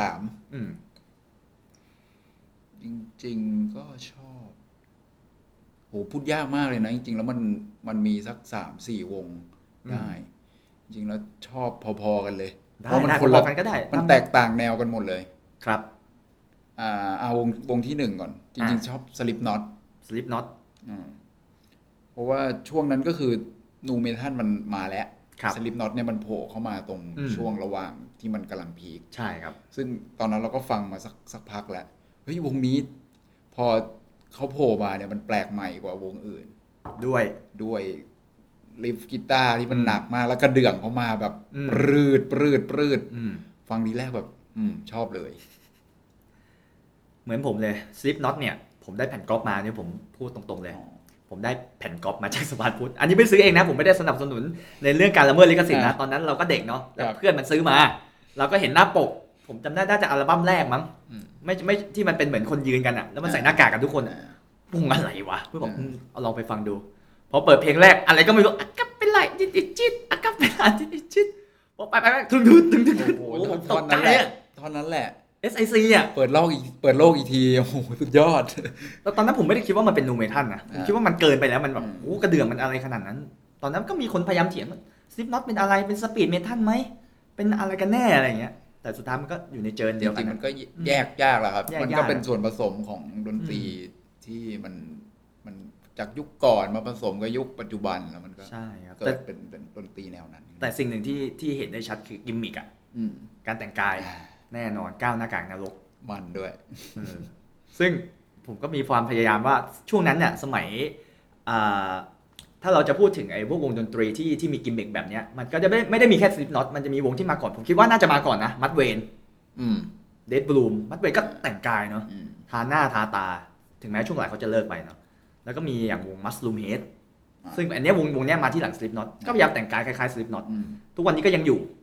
จริงๆก็ชอบโหพูดยากมากเลยนะจริงๆแล้วมันมีสัก 3-4 วงได้จริงๆแล้วชอบพอๆกันเลยเพราะมันคนละกันก็ได้มันแตกต่างแนวกันหมดเลยครับเอาวงที่1ก่อนจริงๆชอบ Slipknot เพราะว่าช่วงนั้นก็คือนูเมทัลมันมาแล้ว Slipknot เนี่ยมันโผล่เข้ามาตรงช่วงระหว่างที่มันกำลังพีคใช่ครับซึ่งตอนนั้นเราก็ฟังมาสักพักแล้วเฮ้ยวงนี้พอเขาโผล่มาเนี่ยมันแปลกใหม่กว่าวงอื่นด้วยลิฟกีตาร์ที่มันหนักมากแล้วก็เดื่องเข้ามาแบบปรืดฟังทีแรกแบบชอบเลยเหมือนผมเลย Slipknot เนี่ยผมได้แผ่นก๊อปมาเนี่ยผมพูดตรงๆเลยผมได้แผ่นก๊อปมาจากสะพานพุทธอันนี้ไม่ซื้อเองนะผมไม่ได้สนับสนุนในเรื่องการละเมิดลิขสิทธิ์นะตอนนั้นเราก็เด็กเนาะแล้วเพื่อนมันซื้อมาเราก็เห็นหน้าปกผมจำได้น่าจะอัลบั้มแรกมั้งไม่ที่มันเป็นเหมือนคนยืนกันอ่ะแล้วมันใส่หน้ากากกันทุกคนวงอะไรวะเพื่อนบอกเอาลองไปฟังดูพอเปิดเพลงแรกอะไรก็ไม่รู้อากับเป็นไรจิตอากับเป็นไรจิตพอไปถึงโอ้โหตอนนั้นแหละ SIC อ่ะเปิดโลกอีกทีโอ้โหสุดยอดแล้วตอนนั้นผมไม่ได้คิดว่ามันเป็นนูเมทัลนะผมคิดว่ามันเกินไปแล้วมันแบบโอ้กระเดื่องมันอะไรขนาดนั้นตอนนั้นก็มีคนพยายามเถียงว่า Slipknot เป็นอะไรเป็นสปีดเมทัลไหมเป็นอะไรกันแน่อะไรอย่างเงี้ยแต่สุดท้ายมันก็อยู่ในเจิร์นเดียวกันมันก็แยกยากแหละครับมันก็เป็นส่วนผสมของดนตรีที่มันจากยุคก่อนมาผสมกับยุคปัจจุบันแล้วมันก็ใช่ครับแต่เป็นดนตรีแนวนั้นแต่สิ่งหนึ่งที่เห็นได้ชัดคือกิมมิกอ่ะการแต่งกายแน่นอนก้าวหน้ากากนรกมันด้วยซึ่งผมก็มีความพยายามว่าช่วงนั้นเนี่ยสมัยถ้าเราจะพูดถึงไอ้พวกวงดนตรีที่มีกิมมิกแบบนี้มันก็จะไม่ได้มีแค่ Slipknot มันจะมีวงที่มาก่อนผมคิดว่าน่าจะมาก่อนนะมัดเวนเดดบลูมมัดเวนก็แต่งกายเนาะทาหน้าทาตาถึงแม้ช่วงหลังเขาจะเลิกไปเนาะแล้วก็มีอย่างวงมัสลูมเฮดซึ่งอันนี้วงนี้มาที่หลัง Slipknot ก็พยายามแต่งกายคล้ายๆ Slipknot ทุกวันนี้ก็ยังอยู่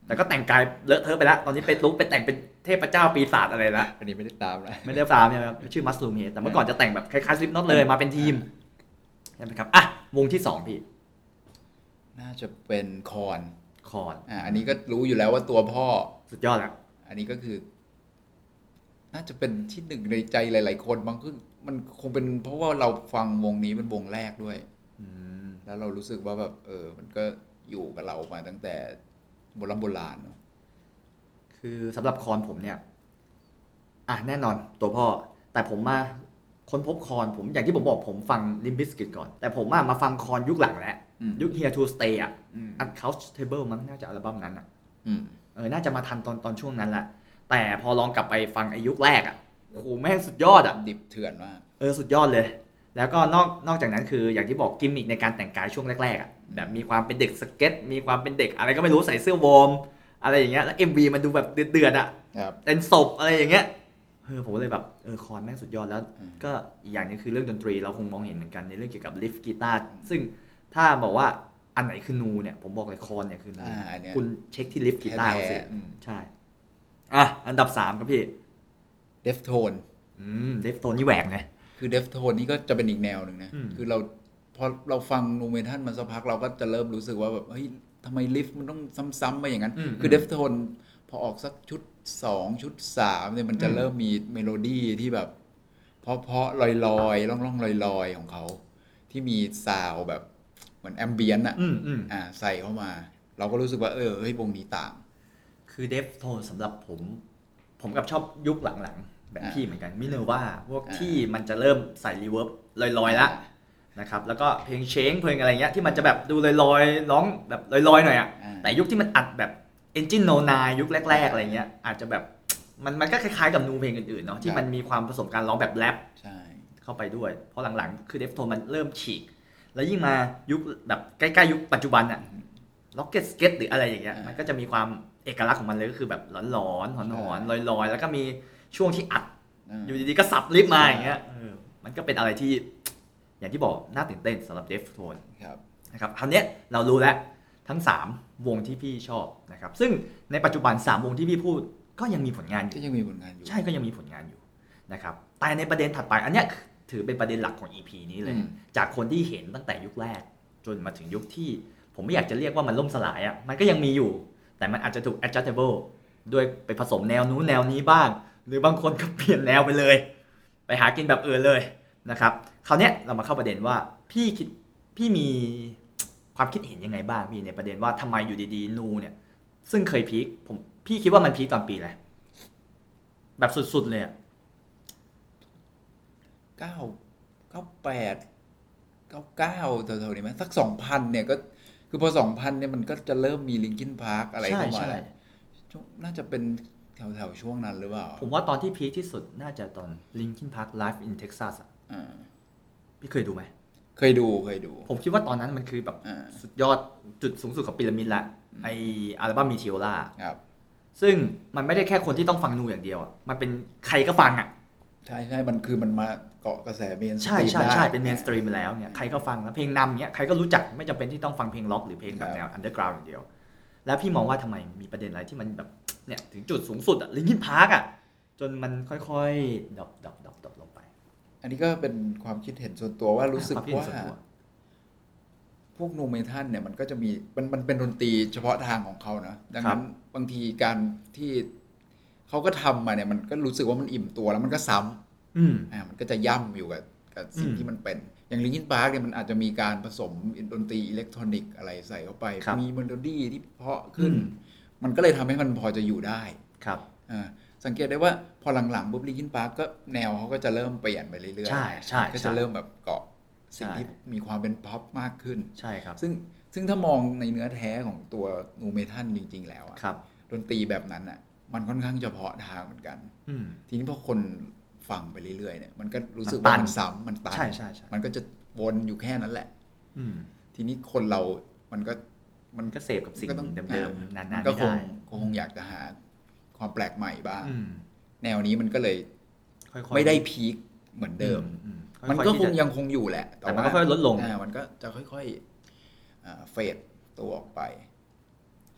แต่ก็แต่งกายเลอะเทอะไปแล้วตอนนี้เป็นลุคไปแต่งเป็นเทพเจ้าปีศาจอะไรแล้วอันนี้ไม่ได้ตามนะไม่ได้ตามเนี่ยครับชื่อมัสลูมเฮดแต่เมื่อก่อนจะแต่งแบบคล้ายๆสลิปน็อตเลยมาเป็นทีมใช่ไหมครับอ่ะวงที่2พี่น่าจะเป็นคอน อันนี้ก็รู้อยู่แล้วว่าตัวพ่อสุดยอดแล้วอันนี้ก็คือ น่าจะเป็นที่หนึ่งในใจหลายๆคนบางคือมันคงเป็นเพราะว่าเราฟังวงนี้เป็นวงแรกด้วยแล้วเรารู้สึกว่าแบบมันก็อยู่กับเรามาตั้งแต่โบราณเนาะคือสำหรับคอนผมเนี่ยแน่นอนตัวพ่อแต่ผมมาค้นพบคอนผมอย่างที่ผมบอกผมฟัง Limp Bizkit ก่อนแต่ผมมาฟังคอนยุคหลังแล้วยุค Here to Stay Uncountable มันน่าจะอัลบั้มนั้นน่าจะมาทันตอนช่วงนั้นแหละแต่พอลองกลับไปฟังไอ้ยุคแรกโอ้โหแม่งสุดยอดดิบเถื่อนมากสุดยอดเลยแล้วก็นอกจากนั้นคืออย่างที่บอกกิมมิคในการแต่งกายช่วงแรกๆแบบมีความเป็นเด็กสเก็ตมีความเป็นเด็กอะไรก็ไม่รู้ใส่เสื้อวอร์มอะไรอย่างเงี้ยแล้ว MV มันดูแบบเดือดเป็นศพอะไรอย่างเงี้ยผมเลยแบบคอนแม่งสุดยอดแล้วก็อีกอย่างนึงคือเรื่องดนตรีเราคงมองเห็นเหมือนกันในเรื่องเกี่ยวกับลิฟกีตาร์ซึ่งถ้าบอกว่าอันไหนคือนูเนี่ยผมบอกเลยคอนเนี่ยคือนูคุณเช็คที่ลิฟกีตาร์สิใช่อันดับ3ครับพี่เดฟโทนเดฟโทนนี่แหวกไงคือเดฟโทนนี่ก็จะเป็นอีกแนวหนึ่งนะคือเราพอเราฟังนูเมทัลมาสักพักเราก็จะเริ่มรู้สึกว่าแบบเฮ้ยทำไมลิฟมันต้องซ้ำๆไปอย่างนั้นคือเดฟโทนพอออกสักชุด2ชุด3เนี่ยมันจะเริ่มมีเมโลดี้ที่แบบเพราะลอยล่องลอยของเขาที่มีซาวแบบเหมือนแอมเบียนใส่เข้ามาเราก็รู้สึกว่าเฮ้ยวงนี้ต่างคือเดฟโทนสำหรับผมกับชอบยุคหลังๆแบบพี่เหมือนกันมิเนอร์ว่าพวกที่มันจะเริ่มใส่รีเวิร์บลอยๆแล้วนะครับแล้วก็เพลงเชงเพลงอะไรเงี้ยที่มันจะแบบดูลอยๆร้องแบบลอยๆหน่อยแต่ยุคที่มันอัดแบบ Engine No 9ยุคแรกๆอะไรเงี้ยอาจจะแบบมันก็คล้ายๆกับนูเพลงอื่นๆเนาะที่มันมีความผสมการร้องแบบแรปเข้าไปด้วยเพราะหลังๆคือเดฟโทนมันเริ่มฉีกแล้วยิ่งมายุคแบบใกล้ๆยุคปัจจุบันล็อกเก็ตสเก็ตหรืออะไรอย่างเงี้ยมันก็จะมีความเอกลักษณ์ของมันเลยก็คือแบบหลอนๆหอนๆลอยๆแล้วก็มีช่วงที่อัดอยู่ดีๆก็สับลิฟมาอย่างเงี้ยมันก็เป็นอะไรที่อย่างที่บอกน่าตื่นเต้นสำหรับเดฟโทนนะครับคราวนี้เรารู้แล้วทั้ง3วงที่พี่ชอบนะครับซึ่งในปัจจุบัน3วงที่พี่พูดก็ยังมีผลงานอยู่ใช่ก็ยังมีผลงานอยู่นะครับแต่ในประเด็นถัดไปอันเนี้ยถือเป็นประเด็นหลักของ EP นี้เลยจากคนที่เห็นตั้งแต่ยุคแรกจนมาถึงยุคที่ผมไม่อยากจะเรียกว่ามันล่มสลายมันก็ยังมีอยู่แต่มันอาจจะถูก adjustable ด้วยไปผสมแนวนู้นแนวนี้บ้างหรือบางคนก็เปลี่ยนแนวไปเลยไปหากินแบบอื่นเลยนะครับคราวนี้เรามาเข้าประเด็นว่าพี่มีความคิดเห็นยังไงบ้างพี่ในประเด็นว่าทำไมอยู่ดีๆนูเนี่ยซึ่งเคยพีคพี่คิดว่ามันพีคตอนปีอะไรแบบสุดๆเลย 98 99แถวๆนี้มั้ยสัก 2,000 เนี่ยก็คือพอ 2,000 เนี่ยมันก็จะเริ่มมี Linkin Park อะไรเข้ามาน่าจะเป็นแถวๆช่วงนั้นหรือเปล่าผมว่าตอนที่พีคที่สุดน่าจะตอน Linkin Park Live in Texas พี่เคยดูไหมเคยดูผมคิดว่าตอนนั้นมันคือแบบสุดยอดจุดสูงสุดของพีระมิดละไออัลบั้มมีเทโอล่าซึ่งมันไม่ได้แค่คนที่ต้องฟังนูอย่างเดียวมันเป็นใครก็ฟังใช่มันคือมันมาเกาะกระแสเมนสตรีมใช่เป็นเมนสตรีมไปแล้วเนี่ยใครก็ฟังแล้วเพลงนำเนี่ยใครก็รู้จักไม่จำเป็นที่ต้องฟังเพลงล็อกหรือเพลงแบบแนวอันเดอร์กราวด์อย่างเดียวแล้วพี่มองว่าทำไมมีประเด็นอะไรที่มันแบบเนี่ยถึงจุดสูงสุดLinkin Parkจนมันค่อยๆดรอปลงไปอันนี้ก็เป็นความคิดเห็นส่วนตัวว่ารู้สึกว่าพวกนูเมทัลเนี่ยมันก็จะมีมันเป็นดนตรีเฉพาะทางของเขานะดังนั้นบางทีการที่เขาก็ทำมาเนี่ยมันก็รู้สึกว่ามันอิ่มตัวแล้วมันก็ซ้ำมันก็จะย่ำอยู่กับสิ่งที่มันเป็นอย่าง Linkin Park เนี่ยมันอาจจะมีการผสมดนตรีอิเล็กทรอนิกส์อะไรใส่เข้าไปมีเมโลดี้ที่เพราะขึ้นมันก็เลยทำให้มันพอจะอยู่ได้ครับสังเกตได้ว่าพอหลังๆปุ๊บ Linkin Park ก็แนวเขาก็จะเริ่มเปลี่ยนไปเรื่อยๆใช่ก็จะเริ่มแบบเกาะสิ่งที่มีความเป็นพ็อปมากขึ้นใช่ครับซึ่งถ้ามองในเนื้อแท้ของตัวนูเมทัลจริงๆแล้วดนตรีแบบนั้นมันค่อนข้างเฉพาะทางเหมือนกันทีนี้พอคนฟังไปเรื่อยๆเนี่ยมันก็รู้สึกว่ามันซ้ำมันตันมันก็จะวนอยู่แค่นั้นแหละทีนี้คนเรามันก็เสพกับสิ่งเดิมๆนานๆก็คงอยากจะหาความแปลกใหม่บ้างแนวนี้มันก็เลยไม่ได้พีคเหมือนเดิมมันก็ยังคงอยู่แหละแต่มันก็ค่อยลดลงมันก็จะค่อยๆเฟดตัวออกไปผ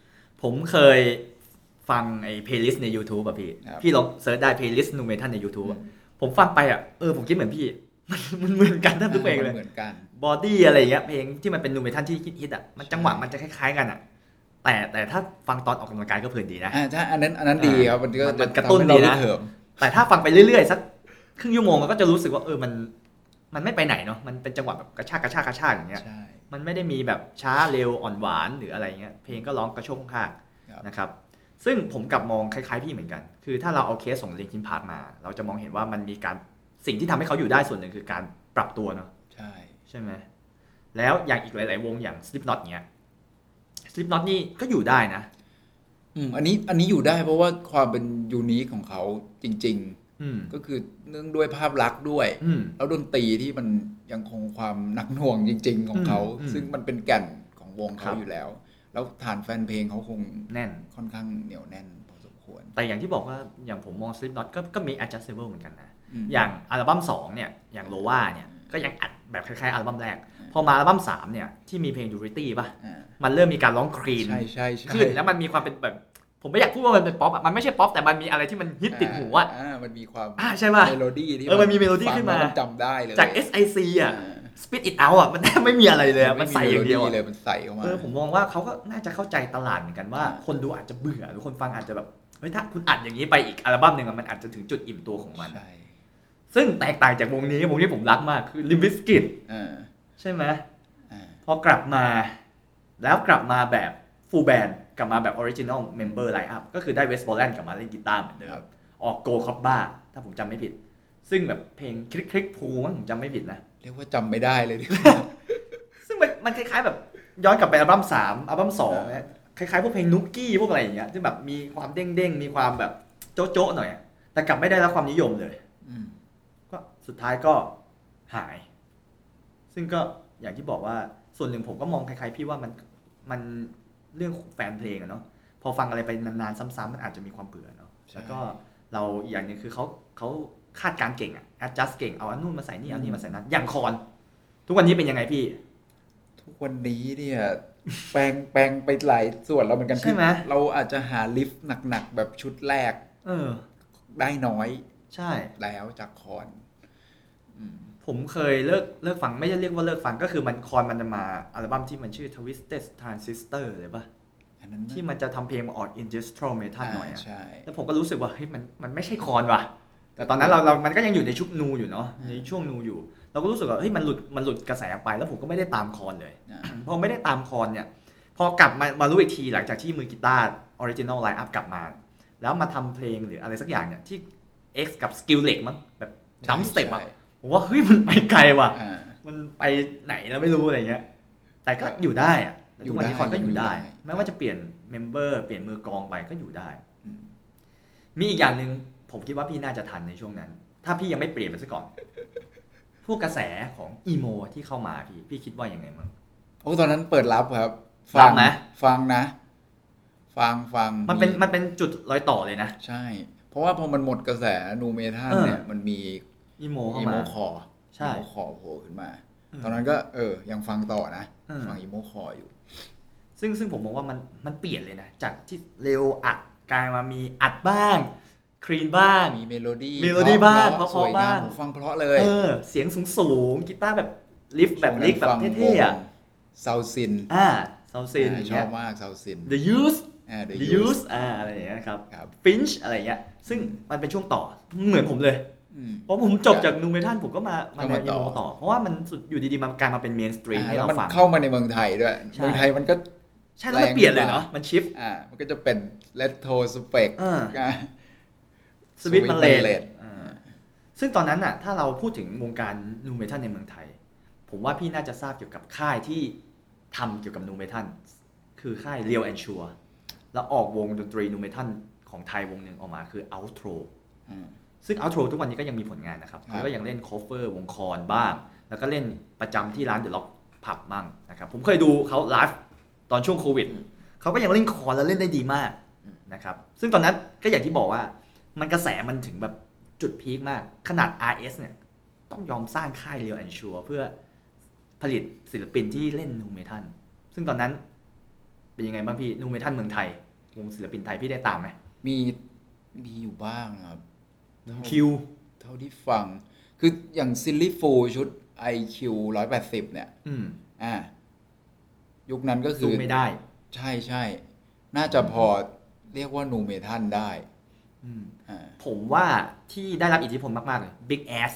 ผมเคยฟังไอ้เพลย์ลิสต์ใน YouTube อ่ะพี่ครับพี่ลองเซิร์ชได้เพลย์ลิสต์นูเมทัลใน YouTube อะอืมผมฟังไปอ่ะผมคิดเหมือนพี่ มันเหมือนกันทั้งทุกเพลงเลยเหมือนกันบอดี้อะไรอย่างเงี้ยเพลงที่มันเป็นนูเมทัลที่ฮิตๆอ่ะมันจังหวะมันจะคล้ายๆกันอ่ะแต่ถ้าฟังตอนออกกำลังกายก็เพลินดีนะใช่อันนั้นดีครับมันก็มันกระตุ้นทำให้ดีเรานะเถิมแต่ถ้าฟังไปเรื่อยๆสักครึ่งชั่วโมงมันก็จะรู้สึกว่ามันไม่ไปไหนเนาะมันเป็นจังหวะแบบกระชากอย่างเงี้ยใช่มันไม่ได้มีแบบช้าเร็วอ่อนหวานหรืออะไรเงี้ยเพลงก็ร้องกระโชกข้างครับนะครับซึ่งผมกลับมองคล้ายๆพี่เหมือนกัน คือถ้าเราเอาเคสของลินคินพาร์คมา เราจะมองเห็นว่ามันมีการสิ่งที่ทำให้เขาอยู่ได้ส่วนหนึ่งคือการปรับตัวเนาะใช่ไหมแล้วอย่างอีกหลายๆวงอย่าง Slipknot เนี้ย Slipknot นี่ก็อยู่ได้นะอันนี้อยู่ได้เพราะว่าความเป็นยูนิคของเขาจริงอืมๆ ก็คือเนื่องด้วยภาพลักษณ์ด้วยอืมแล้วดนตรีที่มันยังคงความหนักหน่วงจริง ๆ ของเขาอืมซึ่งมันเป็นแก่นของวงครัเขาบอยู่แล้ว แล้วฐานแฟนเพลงเขาคงแน่นค่อนข้างเหนียวแน่นพอสมควรแต่อย่างที่บอกว่าอย่างผมมอง Slipknot ก็มี adjustable เหมือนกันนะอืมอย่างอัลบั้ม2เนี่ยอย่างโลวาเนี่ยก็ยังอัดแบบคล้ายๆอัลบั้มแรก พอมาอัลบั้ม3เนี่ยที่มีเพลง Durity ป่ะอ่ามันเริ่มมีการร้องคลีนใช่ขึ้นแล้วมันมีความเป็นแบบผมไม่อยากพูดว่ามันเป็นป๊อปอ่ะมันไม่ใช่ป๊อปแต่มันมีอะไรที่มันฮิตติดหูอ่ะมันมีความใช่ป่ะเมโลดี้ที่มันมีเมโลดี้ขึ้นมาฟังแล้วจำได้เลยจาก SIC อ่ะ Spit It Out อ่ะมันแทบไม่มีอะไรเลยอะมันใส่อย่างเดียวไม่มีอะเลยมันใส่เข้ามาผมมองว่าเขาก็น่าจะเข้าใจตลาดเหมือนกันว่า คนดูอาจจะเบื่อหรือคนฟังอาจจะแบบเฮ้ยถ้าคุณอัดอย่างนี้ไปอีกอัลบั้มหนึ่งอะมันอาจจะถึงจุดอิ่มตัวของมันใช่ซึ่งแตกต่างจากวงนี้ผมรักมากคือ Limp Bizkit อ่าใช่ไหมอ่าพอกลับมาแล้วกลับมาแบบ full band กลับมาแบบ original member line up ก็คือได้เวสบอลแลนด์กลับมาเล่นกีตาร์เหมือนเดิมออกโกคอบบ้าถ้าผมจำไม่ผิด ซึ่งแบบเพลงคลิกพูมั้งผมจำไม่ผิดนะเรียกว่าจำไม่ได้เลยดิซึ่งมันคล้ายๆแบบย้อนกลับไปอัลบั้ม3อัลบั้ม2เนี่ยคล้ายๆพวกเพลงนุกกี้พวกอะไรอย่างเงี้ยที่แบบมีความเด้งๆมีความแบบโจ๊ะๆหน่อยอะแต่กลับไม่ได้รับความนิยมเลยอืมก็สุดท้ายก็หาย ซึ่งก็อย่างที่บอกว่าส่วนหนึ่งผมก็มองคล้ายๆพี่ว่ามันเรื่องของแฟนเพลงอะเนาะพอฟังอะไรไปนานๆซ้ำๆมันอาจจะมีความเบื่อเนาะแล้วก็เราอีกอย่างหนึงคือเขาคาดการณ์เก่งอะ adjust เก่งเอาอันนู้นมาใส่นี่เอานี่มาใส่นั้นอย่างคอนทุกวันนี้เป็นยังไงพี่ทุกวันนี้เนี่ยแปลงไปหลายส่วนแล้วเหมือนกันใช่ไหมเราอาจจะหาลิฟต์หนักๆแบบชุดแรก ได้น้อยใช่แล้วจากคอนผมเคยเลิกฟังไม่ได้เรียกว่าเลิกฟังก็คือมันมันจะมาอัลบั้มที่มันชื่อ Twisted Transistor เลยป่ะอันนั้นที่มันจะทำเพลงมาออก industrial metal หน่อยอะใช่แล้วผมก็รู้สึกว่าเฮ้ยมันไม่ใช่คอนว่ะแต่ตอนนั้นเรามันก็ยังอยู่ในชุกนูอยู่เนาะในช่วงนูอยู่ เราก็รู้สึกว่าเฮ้ยมันหลุดกระแสออกไปแล้วผมก็ไม่ได้ตามคอนเลย พอไม่ได้ตามคอนเนี่ยพอกลับมารู้อีกทีหลังจากที่มือกีตาร์ original line up กลับมา แล้วมาทำเพลงหรืออะไรสักอย่างเนี่ยที่ X กับ Skillet มั้งแบบดัมสเต็ปอะผมว่าเฮ้ยมันไปไกลว่ะ มันไปไหนแล้วไม่รู้อะไรเงี้ยแต่ก็อยู่ได้อะทุกวันนี้คอนก็อยู่ได้แม้ว่าจะเปลี่ยนเมมเบอร์เปลี่ยนมือกลองไปก็อยู่ได้มีอีกอย่างหนึ่งผมคิดว่าพี่น่าจะทันในช่วงนั้น ถ้าพี่ยังไม่เปลี่ยนไปซะก่อน พวกกระแสของอีโมที่เข้ามาพี่คิดว่ายังไงมั้งโอ้ตอนนั้นเปิดรับครับรับไหมฟังนะฟังมันเป็นจุดรอยต่อเลยนะใช่ เพราะว่าพอมันหมดกระแสนูเมทัลเนี่ยมันมีอีโมเข้าอีมาโมคอใช่อีโมคอโผล่ขึ้นมา ตอนนั้นก็ยังฟังต่อนะ ฟังอีโมคออยู่ซึ่งผมมองว่ามันเปลี่ยนเลยนะจากที่เร็วอัดกลายมามีอัดบ้างคลีนบ้างมีเมโลดี้บ้างเพสวยราะๆงาบ้าม งฟังเพราะเลยเสียงสูงกีตาร์แบบลิฟแบบลิกแบบเท่ๆอ่ะซาวซินซาวซินชอบมากซาวซิน The Use The Use อะไรอย่างเงี้ยครับ Finch อะไรอย่างเงี้ยซึ่งมันเป็นช่วงต่อเหมือนผมเลยเพราะผมจบจากนูเมทัลผมก็มาในอีโมต่อเพราะว่ามันอยู่ดีๆมันกลายมาเป็นเมนสตรีมให้เราฟังเข้ามาในเมืองไทยด้วยเมืองไทยมันก็ใช่แล้วมันเปลี่ยนเลยเนาะมันชิฟมันก็จะเป็นเลตโทสเปกสวิตมันเลดซึ่งตอนนั้นน่ะถ้าเราพูดถึงวงการนูเมทัลในเมืองไทยผมว่าพี่น่าจะทราบเกี่ยวกับค่ายที่ทำเกี่ยวกับนูเมทัลคือค่าย Real and Sure แล้วออกวงดนตรีนูเมทัลของไทยวงหนึ่งออกมาคือ Outro ซึ่ง Outro ทุกวันนี้ก็ยังมีผลงานนะครับเขาก็ยังเล่น cover วงคอนบ้างแล้วก็เล่นประจำที่ร้าน The Lock ผับบ้างนะครับผมเคยดูเขาไลฟ์ตอนช่วงโควิดเขาก็ยังเล่นคอนแล้วเล่นได้ดีมากนะครับซึ่งตอนนั้นก็อย่างที่บอกว่ามันกระแสมันถึงแบบจุดพีคมากขนาด RS เนี่ยต้องยอมสร้างค่าย Real and Sure เพื่อผลิตศิลปินที่เล่นนูเมทัลซึ่งตอนนั้นเป็นยังไงบ้างพี่นูเมทัลเมืองไทยวงศิลปินไทยพี่ได้ตามไหมมีอยู่บ้างครับคิวเท่าที่ฟังคืออย่างซิลลี่ฟูลชุด IQ 180เนี่ยยุคนั้นก็คือสู้ไม่ได้ใช่น่าจะพอเรียกว่านูเมทัลได้ผมว่าที่ได้รับอิทธิพลมากๆเลย Big Ass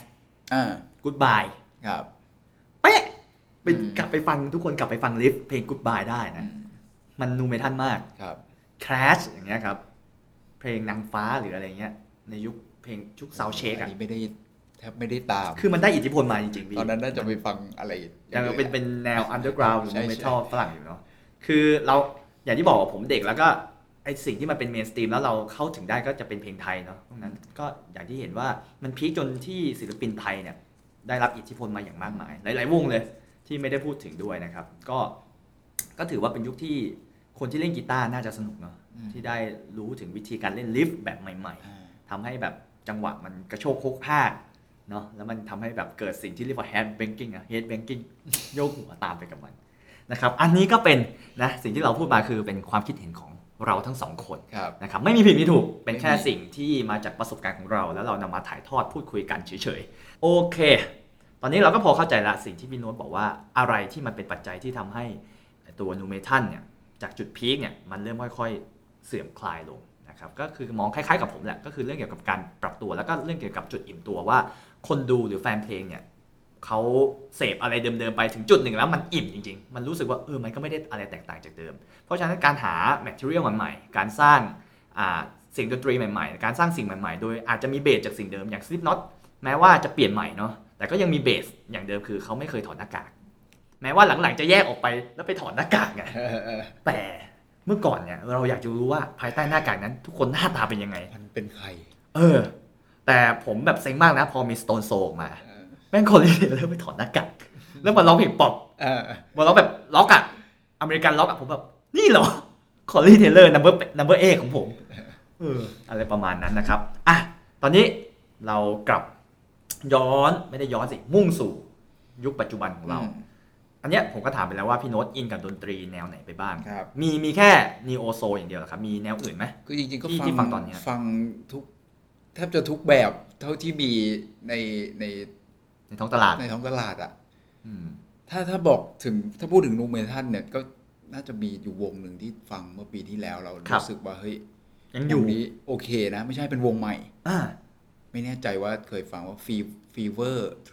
Goodbye ครับเป๊ะกลับไปฟังทุกคนกลับไปฟังลิฟเพลง Goodbye ได้นะมันนูเมทัลมากครับ Crash อย่างเงี้ยครับเพลงนางฟ้าหรืออะไรเงี้ยในยุคเพลงชุกซาวเชคอันนี้ไม่ได้แทบไม่ได้ตามคือมันได้อิทธิพลมาจริงๆพี่ตอนนั้นน่าจะไปฟังอะไรอย่างเป็นแนว underground หรือ metal ฝรั่งอยู่เนาะคือเราอย่างที่บอกว่าผมเด็กแล้วก็ไอสิ่งที่มันเป็นเมนสตรีมแล้วเราเข้าถึงได้ก็จะเป็นเพลงไทยเนาะตรงนั้นก็อย่างที่เห็นว่ามันพีคจนที่ศิลปินไทยเนี่ยได้รับอิทธิพลมาอย่างมากมายหลายๆวงเลยที่ไม่ได้พูดถึงด้วยนะครับก็ถือว่าเป็นยุคที่คนที่เล่นกีตาร์น่าจะสนุกเนาะที่ได้รู้ถึงวิธีการเล่นลิฟแบบใหม่ๆทำให้แบบจังหวะมันกระโชกโคกพากเนาะแล้วมันทำให้แบบเกิดสิ่งที่เรียกว่า head banging โยกหัวตามไปกับมันนะครับอันนี้ก็เป็นนะสิ่งที่เราพูดมาคือเป็นความคิดเห็นของเราทั้งสองคนนะครับไม่มีผิดไม่ถูกเป็นแค่สิ่งที่มาจากประสบการณ์ของเราแล้วเรานำมาถ่ายทอดพูดคุยกันเฉยๆโอเคตอนนี้เราก็พอเข้าใจละสิ่งที่พี่โน้ตบอกว่าอะไรที่มันเป็นปัจจัยที่ทำให้ตัวนูเมทัลเนี่ยจากจุดพีคเนี่ยมันเริ่มค่อยๆเสื่อมคลายลงนะครับก็คือมองคล้ายๆกับผมแหละก็คือเรื่องเกี่ยวกับการปรับตัวแล้วก็เรื่องเกี่ยวกับจุดอิ่มตัวว่าคนดูหรือแฟนเพลงเนี่ยเขาเสพอะไรเดิมๆไปถึงจุดหนึ่งแล้วมันอิ่มจริงๆมันรู้สึกว่ามันก็ไม่ได้อะไรแตกต่างจากเดิมเพราะฉะนั้นการหา material ใหม่ๆการสร้างเสียงดนตรีใหม่ๆการสร้างสิ่งใหม่ๆโดยอาจจะมีเบสจากสิ่งเดิมอย่าง Slipknot แม้ว่าจะเปลี่ยนใหม่เนาะแต่ก็ยังมีเบสอย่างเดิมคือเขาไม่เคยถอดหน้ากากแม้ว่าหลังๆจะแยกออกไปแล้วไปถอดหน้ากากไงแต่เมื่อก่อนเนี่ยเราอยากจะรู้ว่าภายใต้หน้ากากนั้นทุกคนหน้าตาเป็นยังไงมันเป็นใครแต่ผมแบบเซ็งมากนะพอมี Stone Sour มาแม่งคนเริ่มไปถอดหน้ากากแล้วมาร้องเพลงป๊อปมาร้องแบบล็อกอะอเมริกันล็อกอะผมแบบนี่เหรอคอลลี่เทเลอร์number 8ของผมอะไรประมาณนั้นนะครับอ่ะตอนนี้เรากลับย้อนไม่ได้ย้อนสิมุ่งสู่ยุคปัจจุบันของเราอันเนี้ยผมก็ถามไปแล้วว่าพี่โน้ตอินกับดนตรีแนวไหนไปบ้างมีแค่นีโอโซอย่างเดียวหรอครับมีแนวอื่นไหมคือจริงๆก็ฟังตอนนี้ฟังทุกแทบจะทุกแบบเท่าที่มีในท้องตลาดอ่ะถ้าบอกถึงถ้าพูดถึงนูเมทัลเนี่ยก็น่าจะมีอยู่วงหนึ่งที่ฟังเมื่อปีที่แล้วเรารู้สึกว่าเฮ้ยยังอยู่นี้โอเคนะไม่ใช่เป็นวงใหม่ไม่แน่ใจว่าเคยฟังว่า Fever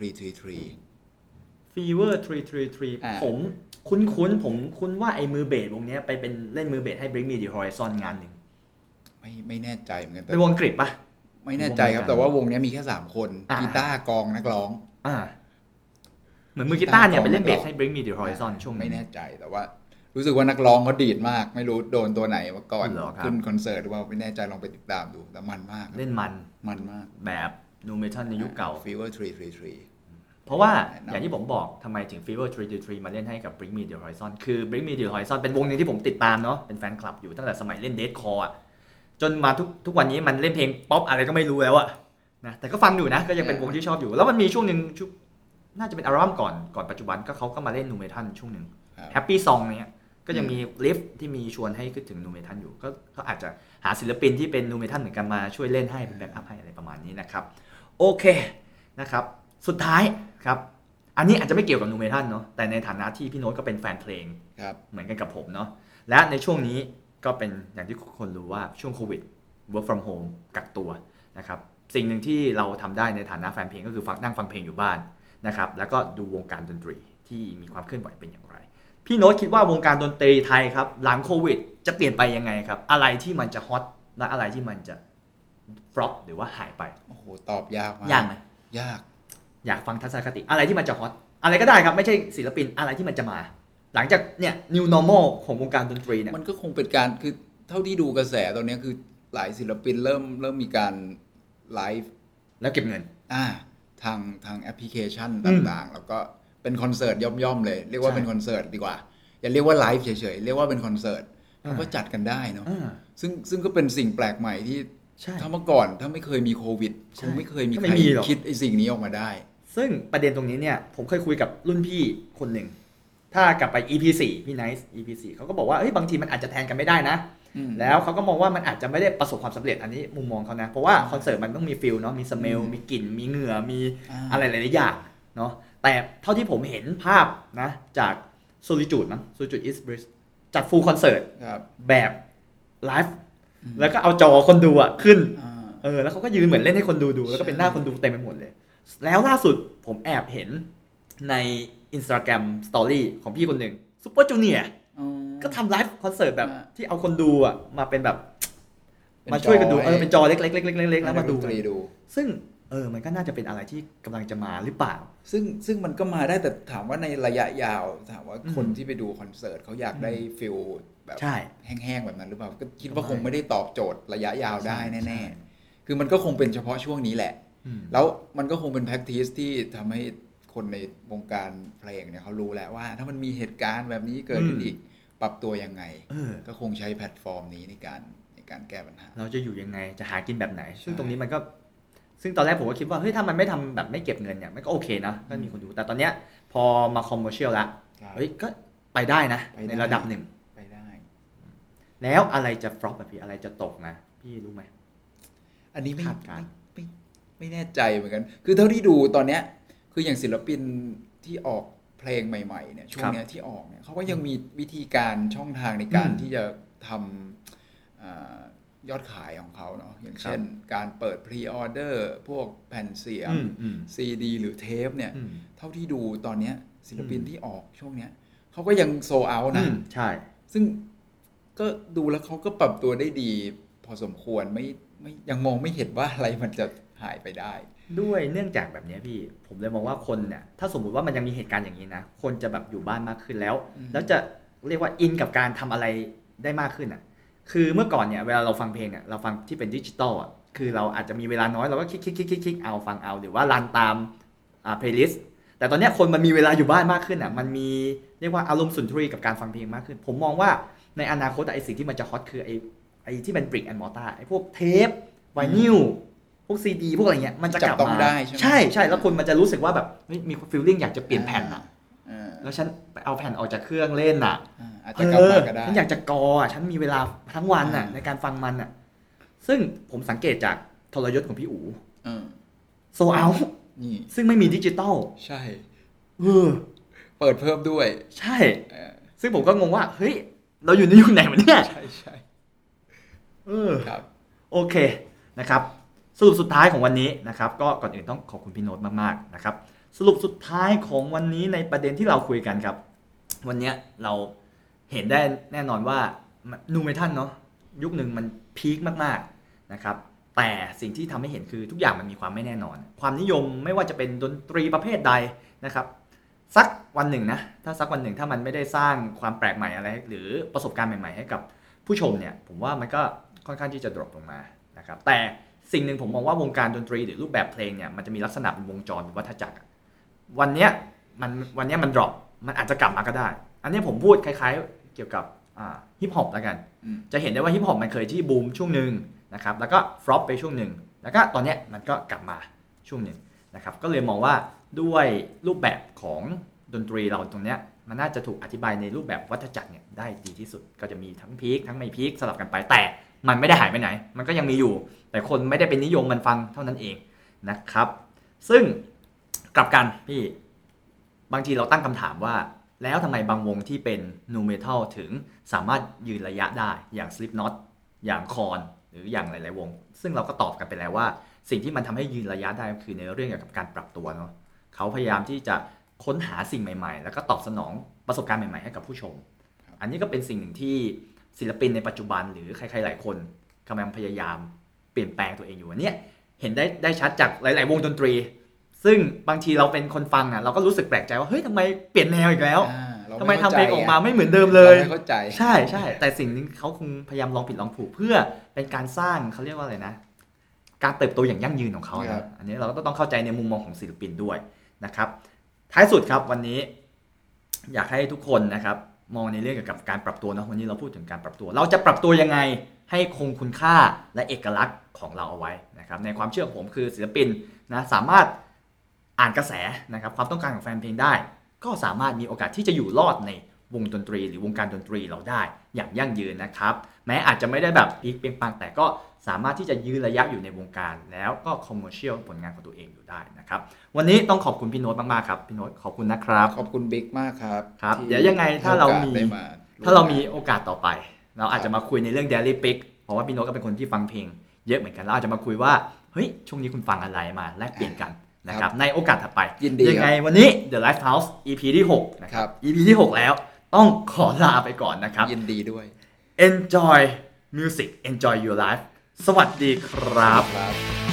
333 ผมคุ้นว่าไอ้มือเบสวงนี้ไปเป็นเล่นมือเบสให้ Bring Me The Horizon งานหนึ่งไม่แน่ใจเหมือนกันเป็นวงอังกฤษปะไม่แน่ใจครับแต่ว่าวงนี้มีแค่3คนกีตาร์กองนักร้องเหมือนมือกีตาร์เนี่ยไปเล่นเบสให้ Bring Me The Horizon ช่วงไม่แน่ใจแต่ว่ารู้สึกว่านักร้องเขาดีดมากไม่รู้โดนตัวไหนมาก่อนขึ้นคอนเสิร์ตหรือว่าไม่แน่ใจลองไปติดตามดูแต่มันมากเล่นมันมากแบบนูเมทัลในยุคเก่า Fever 333 เพราะว่าอย่างที่ผมบอกทำไมถึง Fever 333มาเล่นให้กับ Bring Me The Horizon คือ Bring Me The Horizon เป็นวงนึงที่ผมติดตามเนาะเป็นแฟนคลับอยู่ตั้งแต่สมัยเล่น Deathcore อ่ะจนมาทุกวันนี้มันเล่นเพลงป๊อปอะไรก็ไม่รู้แล้วอะนะแต่ก็ฟังอยู่นะก็ยังเป็นวงที่ชอบอยู่แล้วมันมีช่วงนึงน่าจะเป็นอัลบั้มก่อนปัจจุบันก็เขาก็มาเล่นนูเมทัลช่วงนึง Happy Song เนี่ยก็ยังมีลิฟที่มีชวนให้คิดถึงนูเมทัลอยู่ก็อาจจะหาศิลปินที่เป็นนูเมทัลเหมือนกันมาช่วยเล่นให้เป็นแบ็คอัพให้อะไรประมาณนี้นะครับโอเคนะครับสุดท้ายครับอันนี้อาจจะไม่เกี่ยวกับนูเมทัลเนาะแต่ในฐานะที่พี่โน้ตก็เป็นแฟนเพลงเหมือนกันกับผมเนาะและในช่วงนี้ก็เป็นอย่างที่คนรู้ว่าช่วงโควิด work from home กักตัวนะครับสิ่งหนึ่งที่เราทำได้ในฐานะแฟนเพลงก็คือนั่งฟังเพลงอยู่บ้านนะครับแล้วก็ดูวงการดนตรีที่มีความเคลื่อนไหวเป็นอย่างไรพี่โน้ตคิดว่าวงการดนตรีไทยครับหลังโควิดจะเปลี่ยนไปยังไงครับอะไรที่มันจะฮอตและอะไรที่มันจะฟลอปหรือว่าหายไปโอ้โหตอบยากมากยากไหมยากอยากฟังทัศนคติอะไรที่มันจะฮอตอะไรก็ได้ครับไม่ใช่ศิลปินอะไรที่มันจะมาหลังจากเนี่ย new normal ของวงการดนตรีเนี่ยมันก็คงเป็นการคือเท่าที่ดูกระแสตอนนี้คือหลายศิลปินเริ่มมีการไลฟ์แล้วเก็บเงินทางแอปพลิเคชันต่างๆแล้วก็เป็นคอนเสิร์ตย่อมๆเลยเรียกว่าเป็นคอนเสิร์ตดีกว่าอย่าเรียกว่าไลฟ์เฉยๆเรียกว่าเป็นคอนเสิร์ตเขาก็จัดกันได้เนาะซึ่งก็เป็นสิ่งแปลกใหม่ที่ถ้าเมื่อก่อนถ้าไม่เคยมีโควิดคงไม่เคยมีใครคิดไอ้สิ่งนี้ออกมาได้ซึ่งประเด็นตรงนี้เนี่ยผมเคยคุยกับรุ่นพี่คนหนึ่งถ้ากลับไป EP 4พี่ไนท์ EP 4เขาก็บอกว่าเฮ้ยบางทีมันอาจจะแทนกันไม่ได้นะแล้วเขาก็มองว่ามันอาจจะไม่ได้ประสบความสำเร็จอันนี้มุมมองเขานะเพราะว่าคอนเสิร์ตมันต้องมีฟีลเนาะมีสเมลมีกลิ่นมีเหงื่อมีอะไรหลายๆอย่างเนาะแต่เท่าที่ผมเห็นภาพนะจากโซลิจูดมั้งโซลิจูดอีสต์บริดจ์จัดฟูลคอนเสิร์ตแบบไลฟ์แล้วก็เอาจอคนดูอ่ะขึ้นแล้วเขาก็ยืนเหมือนเล่นให้คนดูแล้วก็เป็นหน้าคนดูเต็มไปหมดเลยแล้วล่าสุดผมแอบเห็นใน Instagram Story ของพี่คนหนึ่งซุปเปอร์จูเนียร์ก็ทำไลฟ์คอนเสิร์ตแบบที่เอาคนดูอ่ะมาเป็นแบบมาช่วยกันดูเป็นจอเล็กๆๆๆแล้วมาดูซึ่งมันก็น่าจะเป็นอะไรที่กำลังจะมาหรือเปล่าซึ่งมันก็มาได้แต่ถามว่าในระยะยาวถามว่าคนที่ไปดูคอนเสิร์ตเขาอยากได้ฟีลแบบแห้งๆแบบนั้นหรือเปล่าก็คิดว่าคงไม่ได้ตอบโจทย์ระยะยาวได้แน่ๆคือมันก็คงเป็นเฉพาะช่วงนี้แหละแล้วมันก็คงเป็น practice ที่ทำให้คนในวงการเพลงเนี่ยเขารู้แล้วว่าถ้ามันมีเหตุการณ์แบบนี้เกิดขึ้นอีกปรับตัวยังไงก็คงใช้แพลตฟอร์มนี้ในการแก้ปัญหาเราจะอยู่ยังไงจะหากินแบบไหนซึ่งตรงนี้มันก็ซึ่งตอนแรกผมก็คิดว่าเฮ้ยถ้ามันไม่ทำแบบไม่เก็บเงินเนี่ยมันก็โอเคนะก็มีคนดูแต่ตอนเนี้ยพอมาคอมเมอร์เชียลละเฮ้ยก็ไปได้นะในระดับหนึ่งไปได้แล้วอะไรจะฟลอปแบบพี่อะไรจะตกนะพี่รู้ไหมอันนี้ไม่แน่ใจเหมือนกันคือเท่าที่ดูตอนเนี้ยคืออย่างศิลปินที่ออกเพลงใหม่ๆเนี่ยช่วงเนี้ยที่ออกเนี่ยเขาก็ยังมีวิธีการช่องทางในการที่จะทำยอดขายของเขาเนาะอย่างเช่นการเปิดพรีออเดอร์พวกแผ่นเสียงซีดีหรือเทปเนี่ยเท่าที่ดูตอนเนี้ยศิลปินที่ออกช่วงเนี้ยเขาก็ยังโซเอาท์นะใช่ซึ่งก็ดูแล้วเขาก็ปรับตัวได้ดีพอสมควรไม่ยังมองไม่เห็นว่าอะไรมันจะหายไปได้ด้วยเนื่องจากแบบนี้พี่ผมเลยมองว่าคนเนี่ยถ้าสมมุติว่ามันยังมีเหตุการณ์อย่างนี้นะคนจะแบบอยู่บ้านมากขึ้นแล้วจะเรียกว่าอินกับการทำอะไรได้มากขึ้นอ่ะคือเมื่อก่อนเนี่ยเวลาเราฟังเพลงอ่ะเราฟังที่เป็นดิจิตอลอ่ะคือเราอาจจะมีเวลาน้อยเราก็คลิกเอาฟังเอาหรือว่ารันตามเพลย์ลิสต์แต่ตอนนี้คนมันมีเวลาอยู่บ้านมากขึ้นอ่ะมันมีเรียกว่าอารมณ์สุนทรีกับการฟังเพลงมากขึ้นผมมองว่าในอนาคตไอ้สิ่งที่มันจะฮอตคือไอ้ที่เป็น brick and mortar ไอ้พวกเทปไวนิลพวกซีดีพวกอะไรเงี้ยมันจะกลับมาใช่แล้วคนมันจะรู้สึกว่าแบบมีฟีลลิ่งอยากจะเปลี่ยนแผ่นอ่ะแล้วฉันไปเอาแผ่นออกจากเครื่องเล่นอ่ะอาจจะกลับมาก็ได้ฉันอยากจะกออ่ะฉันมีเวลาทั้งวันอ่ะในการฟังมันอ่ะซึ่งผมสังเกตจากทรยศของพี่อู๋โซเอาซึ่งไม่มีดิจิตอลใช่เปิดเพิ่มด้วยใช่ซึ่งผมก็งงว่าเฮ้ยเราอยู่ในยุคไหนวะเนี่ยใช่ครับโอเคนะครับสรุปสุดท้ายของวันนี้นะครับก็ก่อนอื่นต้องขอบคุณพี่โน้ตมากๆนะครับสรุปสุดท้ายของวันนี้ในประเด็นที่เราคุยกันครับวันนี้เราเห็นได้แน่นอนว่านูเมทัลเนาะยุคหนึ่งมันพีคมากๆนะครับแต่สิ่งที่ทำให้เห็นคือทุกอย่างมันมีความไม่แน่นอนความนิยมไม่ว่าจะเป็นดนตรีประเภทใดนะครับสักวันหนึ่งนะถ้าสักวันหนึ่งถ้ามันไม่ได้สร้างความแปลกใหม่อะไรหรือประสบการณ์ใหม่ๆให้กับผู้ชมเนี่ยผมว่ามันก็ค่อนข้างที่จะดรอปลงมานะครับแต่สิ่งหนึ่งผมมองว่าวงการดนตรีหรือรูปแบบเพลงเนี่ยมันจะมีลักษณะเป็นวงจรเป็นวัฏจักรวันนี้มันดรอปมันอาจจะกลับมาก็ได้อันนี้ผมพูดคล้ายๆเกี่ยวกับฮิปฮอปแล้วกันจะเห็นได้ว่าฮิปฮอปมันเคยที่บูมช่วงนึงนะครับแล้วก็ฟลอปไปช่วงนึงแล้วก็ตอนนี้มันก็กลับมาช่วงนึงนะครับก็เลยมองว่าด้วยรูปแบบของดนตรีเราตรงเนี้ยมันน่าจะถูกอธิบายในรูปแบบวัฏจักรเนี่ยได้ดีที่สุดก็จะมีทั้งพีคทั้งไม่พีคสลับกันไปแต่มันไม่ได้หายไปไหนมันก็ยังมีอยู่แต่คนไม่ได้เป็นนิยมมันฟังเท่านั้นเองนะครับซึ่งกลับกันพี่บางทีเราตั้งคำถามว่าแล้วทำไมบางวงที่เป็นนูเมทัลถึงสามารถยืนระยะได้อย่าง Slipknot อย่าง Korn หรืออย่างหลายๆวงซึ่งเราก็ตอบกันไปแล้วว่าสิ่งที่มันทำให้ยืนระยะได้ก็คือในเรื่องเกี่ยวกับการปรับตัวเนาะเขาพยายามที่จะค้นหาสิ่งใหม่ๆแล้วก็ตอบสนองประสบการณ์ใหม่ๆให้กับผู้ชมอันนี้ก็เป็นสิ่งหนึ่งที่ศิลปินในปัจจุบันหรือใครๆหลายคนกำลังพยายามเปลี่ยนแปลงตัวเองอยู่อันนี้เห็นได้ชัดจากหลายๆวงดนตรีซึ่งบางทีเราเป็นคนฟังอ่ะเราก็รู้สึกแปลกใจว่าเฮ้ยทำไมเปลี่ยนแนวอีกแล้วทำไมทำเพลงออกมาไม่เหมือนเดิมเลยไม่เข้าใจใช่แต่สิ่งนี้เขาคงพยายามลองผิดลองถูกเพื่อเป็นการสร้างเขาเรียกว่าอะไรนะการเติบโตอย่างยั่งยืนของเขานะอันนี้เราก็ต้องเข้าใจในมุมมองของศิลปินด้วยนะครับท้ายสุดครับวันนี้อยากให้ทุกคนนะครับมองในเรื่องเกี่ยวกับการปรับตัวนะวันนี้เราพูดถึงการปรับตัวเราจะปรับตัวยังไงให้คงคุณค่าและเอกลักษณ์ของเราเอาไว้นะครับในความเชื่อของผมคือศิลปินนะสามารถอ่านกระแสนะครับความต้องการของแฟนเพลงได้ก็สามารถมีโอกาสที่จะอยู่รอดในวงดนตรีหรือวงการดนตรีเราได้อย่างยั่งยืนนะครับแม้อาจจะไม่ได้แบบพีคเปรี้ยงปังแต่ก็สามารถที่จะยืนระยะอยู่ในวงการแล้วก็คอมเมอร์เชียลผลงานของตัวเองอยู่ได้นะครับวันนี้ต้องขอบคุณพี่โน้ตมากๆครับพี่โน้ตขอบคุณนะครับขอบคุณบิ๊กมากครับครับเดี๋ยวยังไงถ้าเรามีโอกาสต่อไปเราอาจจะมาคุยในเรื่อง Daily Pick เพราะว่าพี่โน้ตก็เป็นคนที่ฟังเพลงเยอะเหมือนกันเราอาจจะมาคุยว่าเฮ้ยช่วงนี้คุณฟังอะไรมาแลกเปลี่ยนกันนะครับในโอกาสถัดไปยังไงวันนี้ The Life House EP ที่6นะครับ EP ที่6แล้วต้องขอลาไปก่อนนะครับยินดีด้วย Enjoy music enjoy your life สวัสดีครับ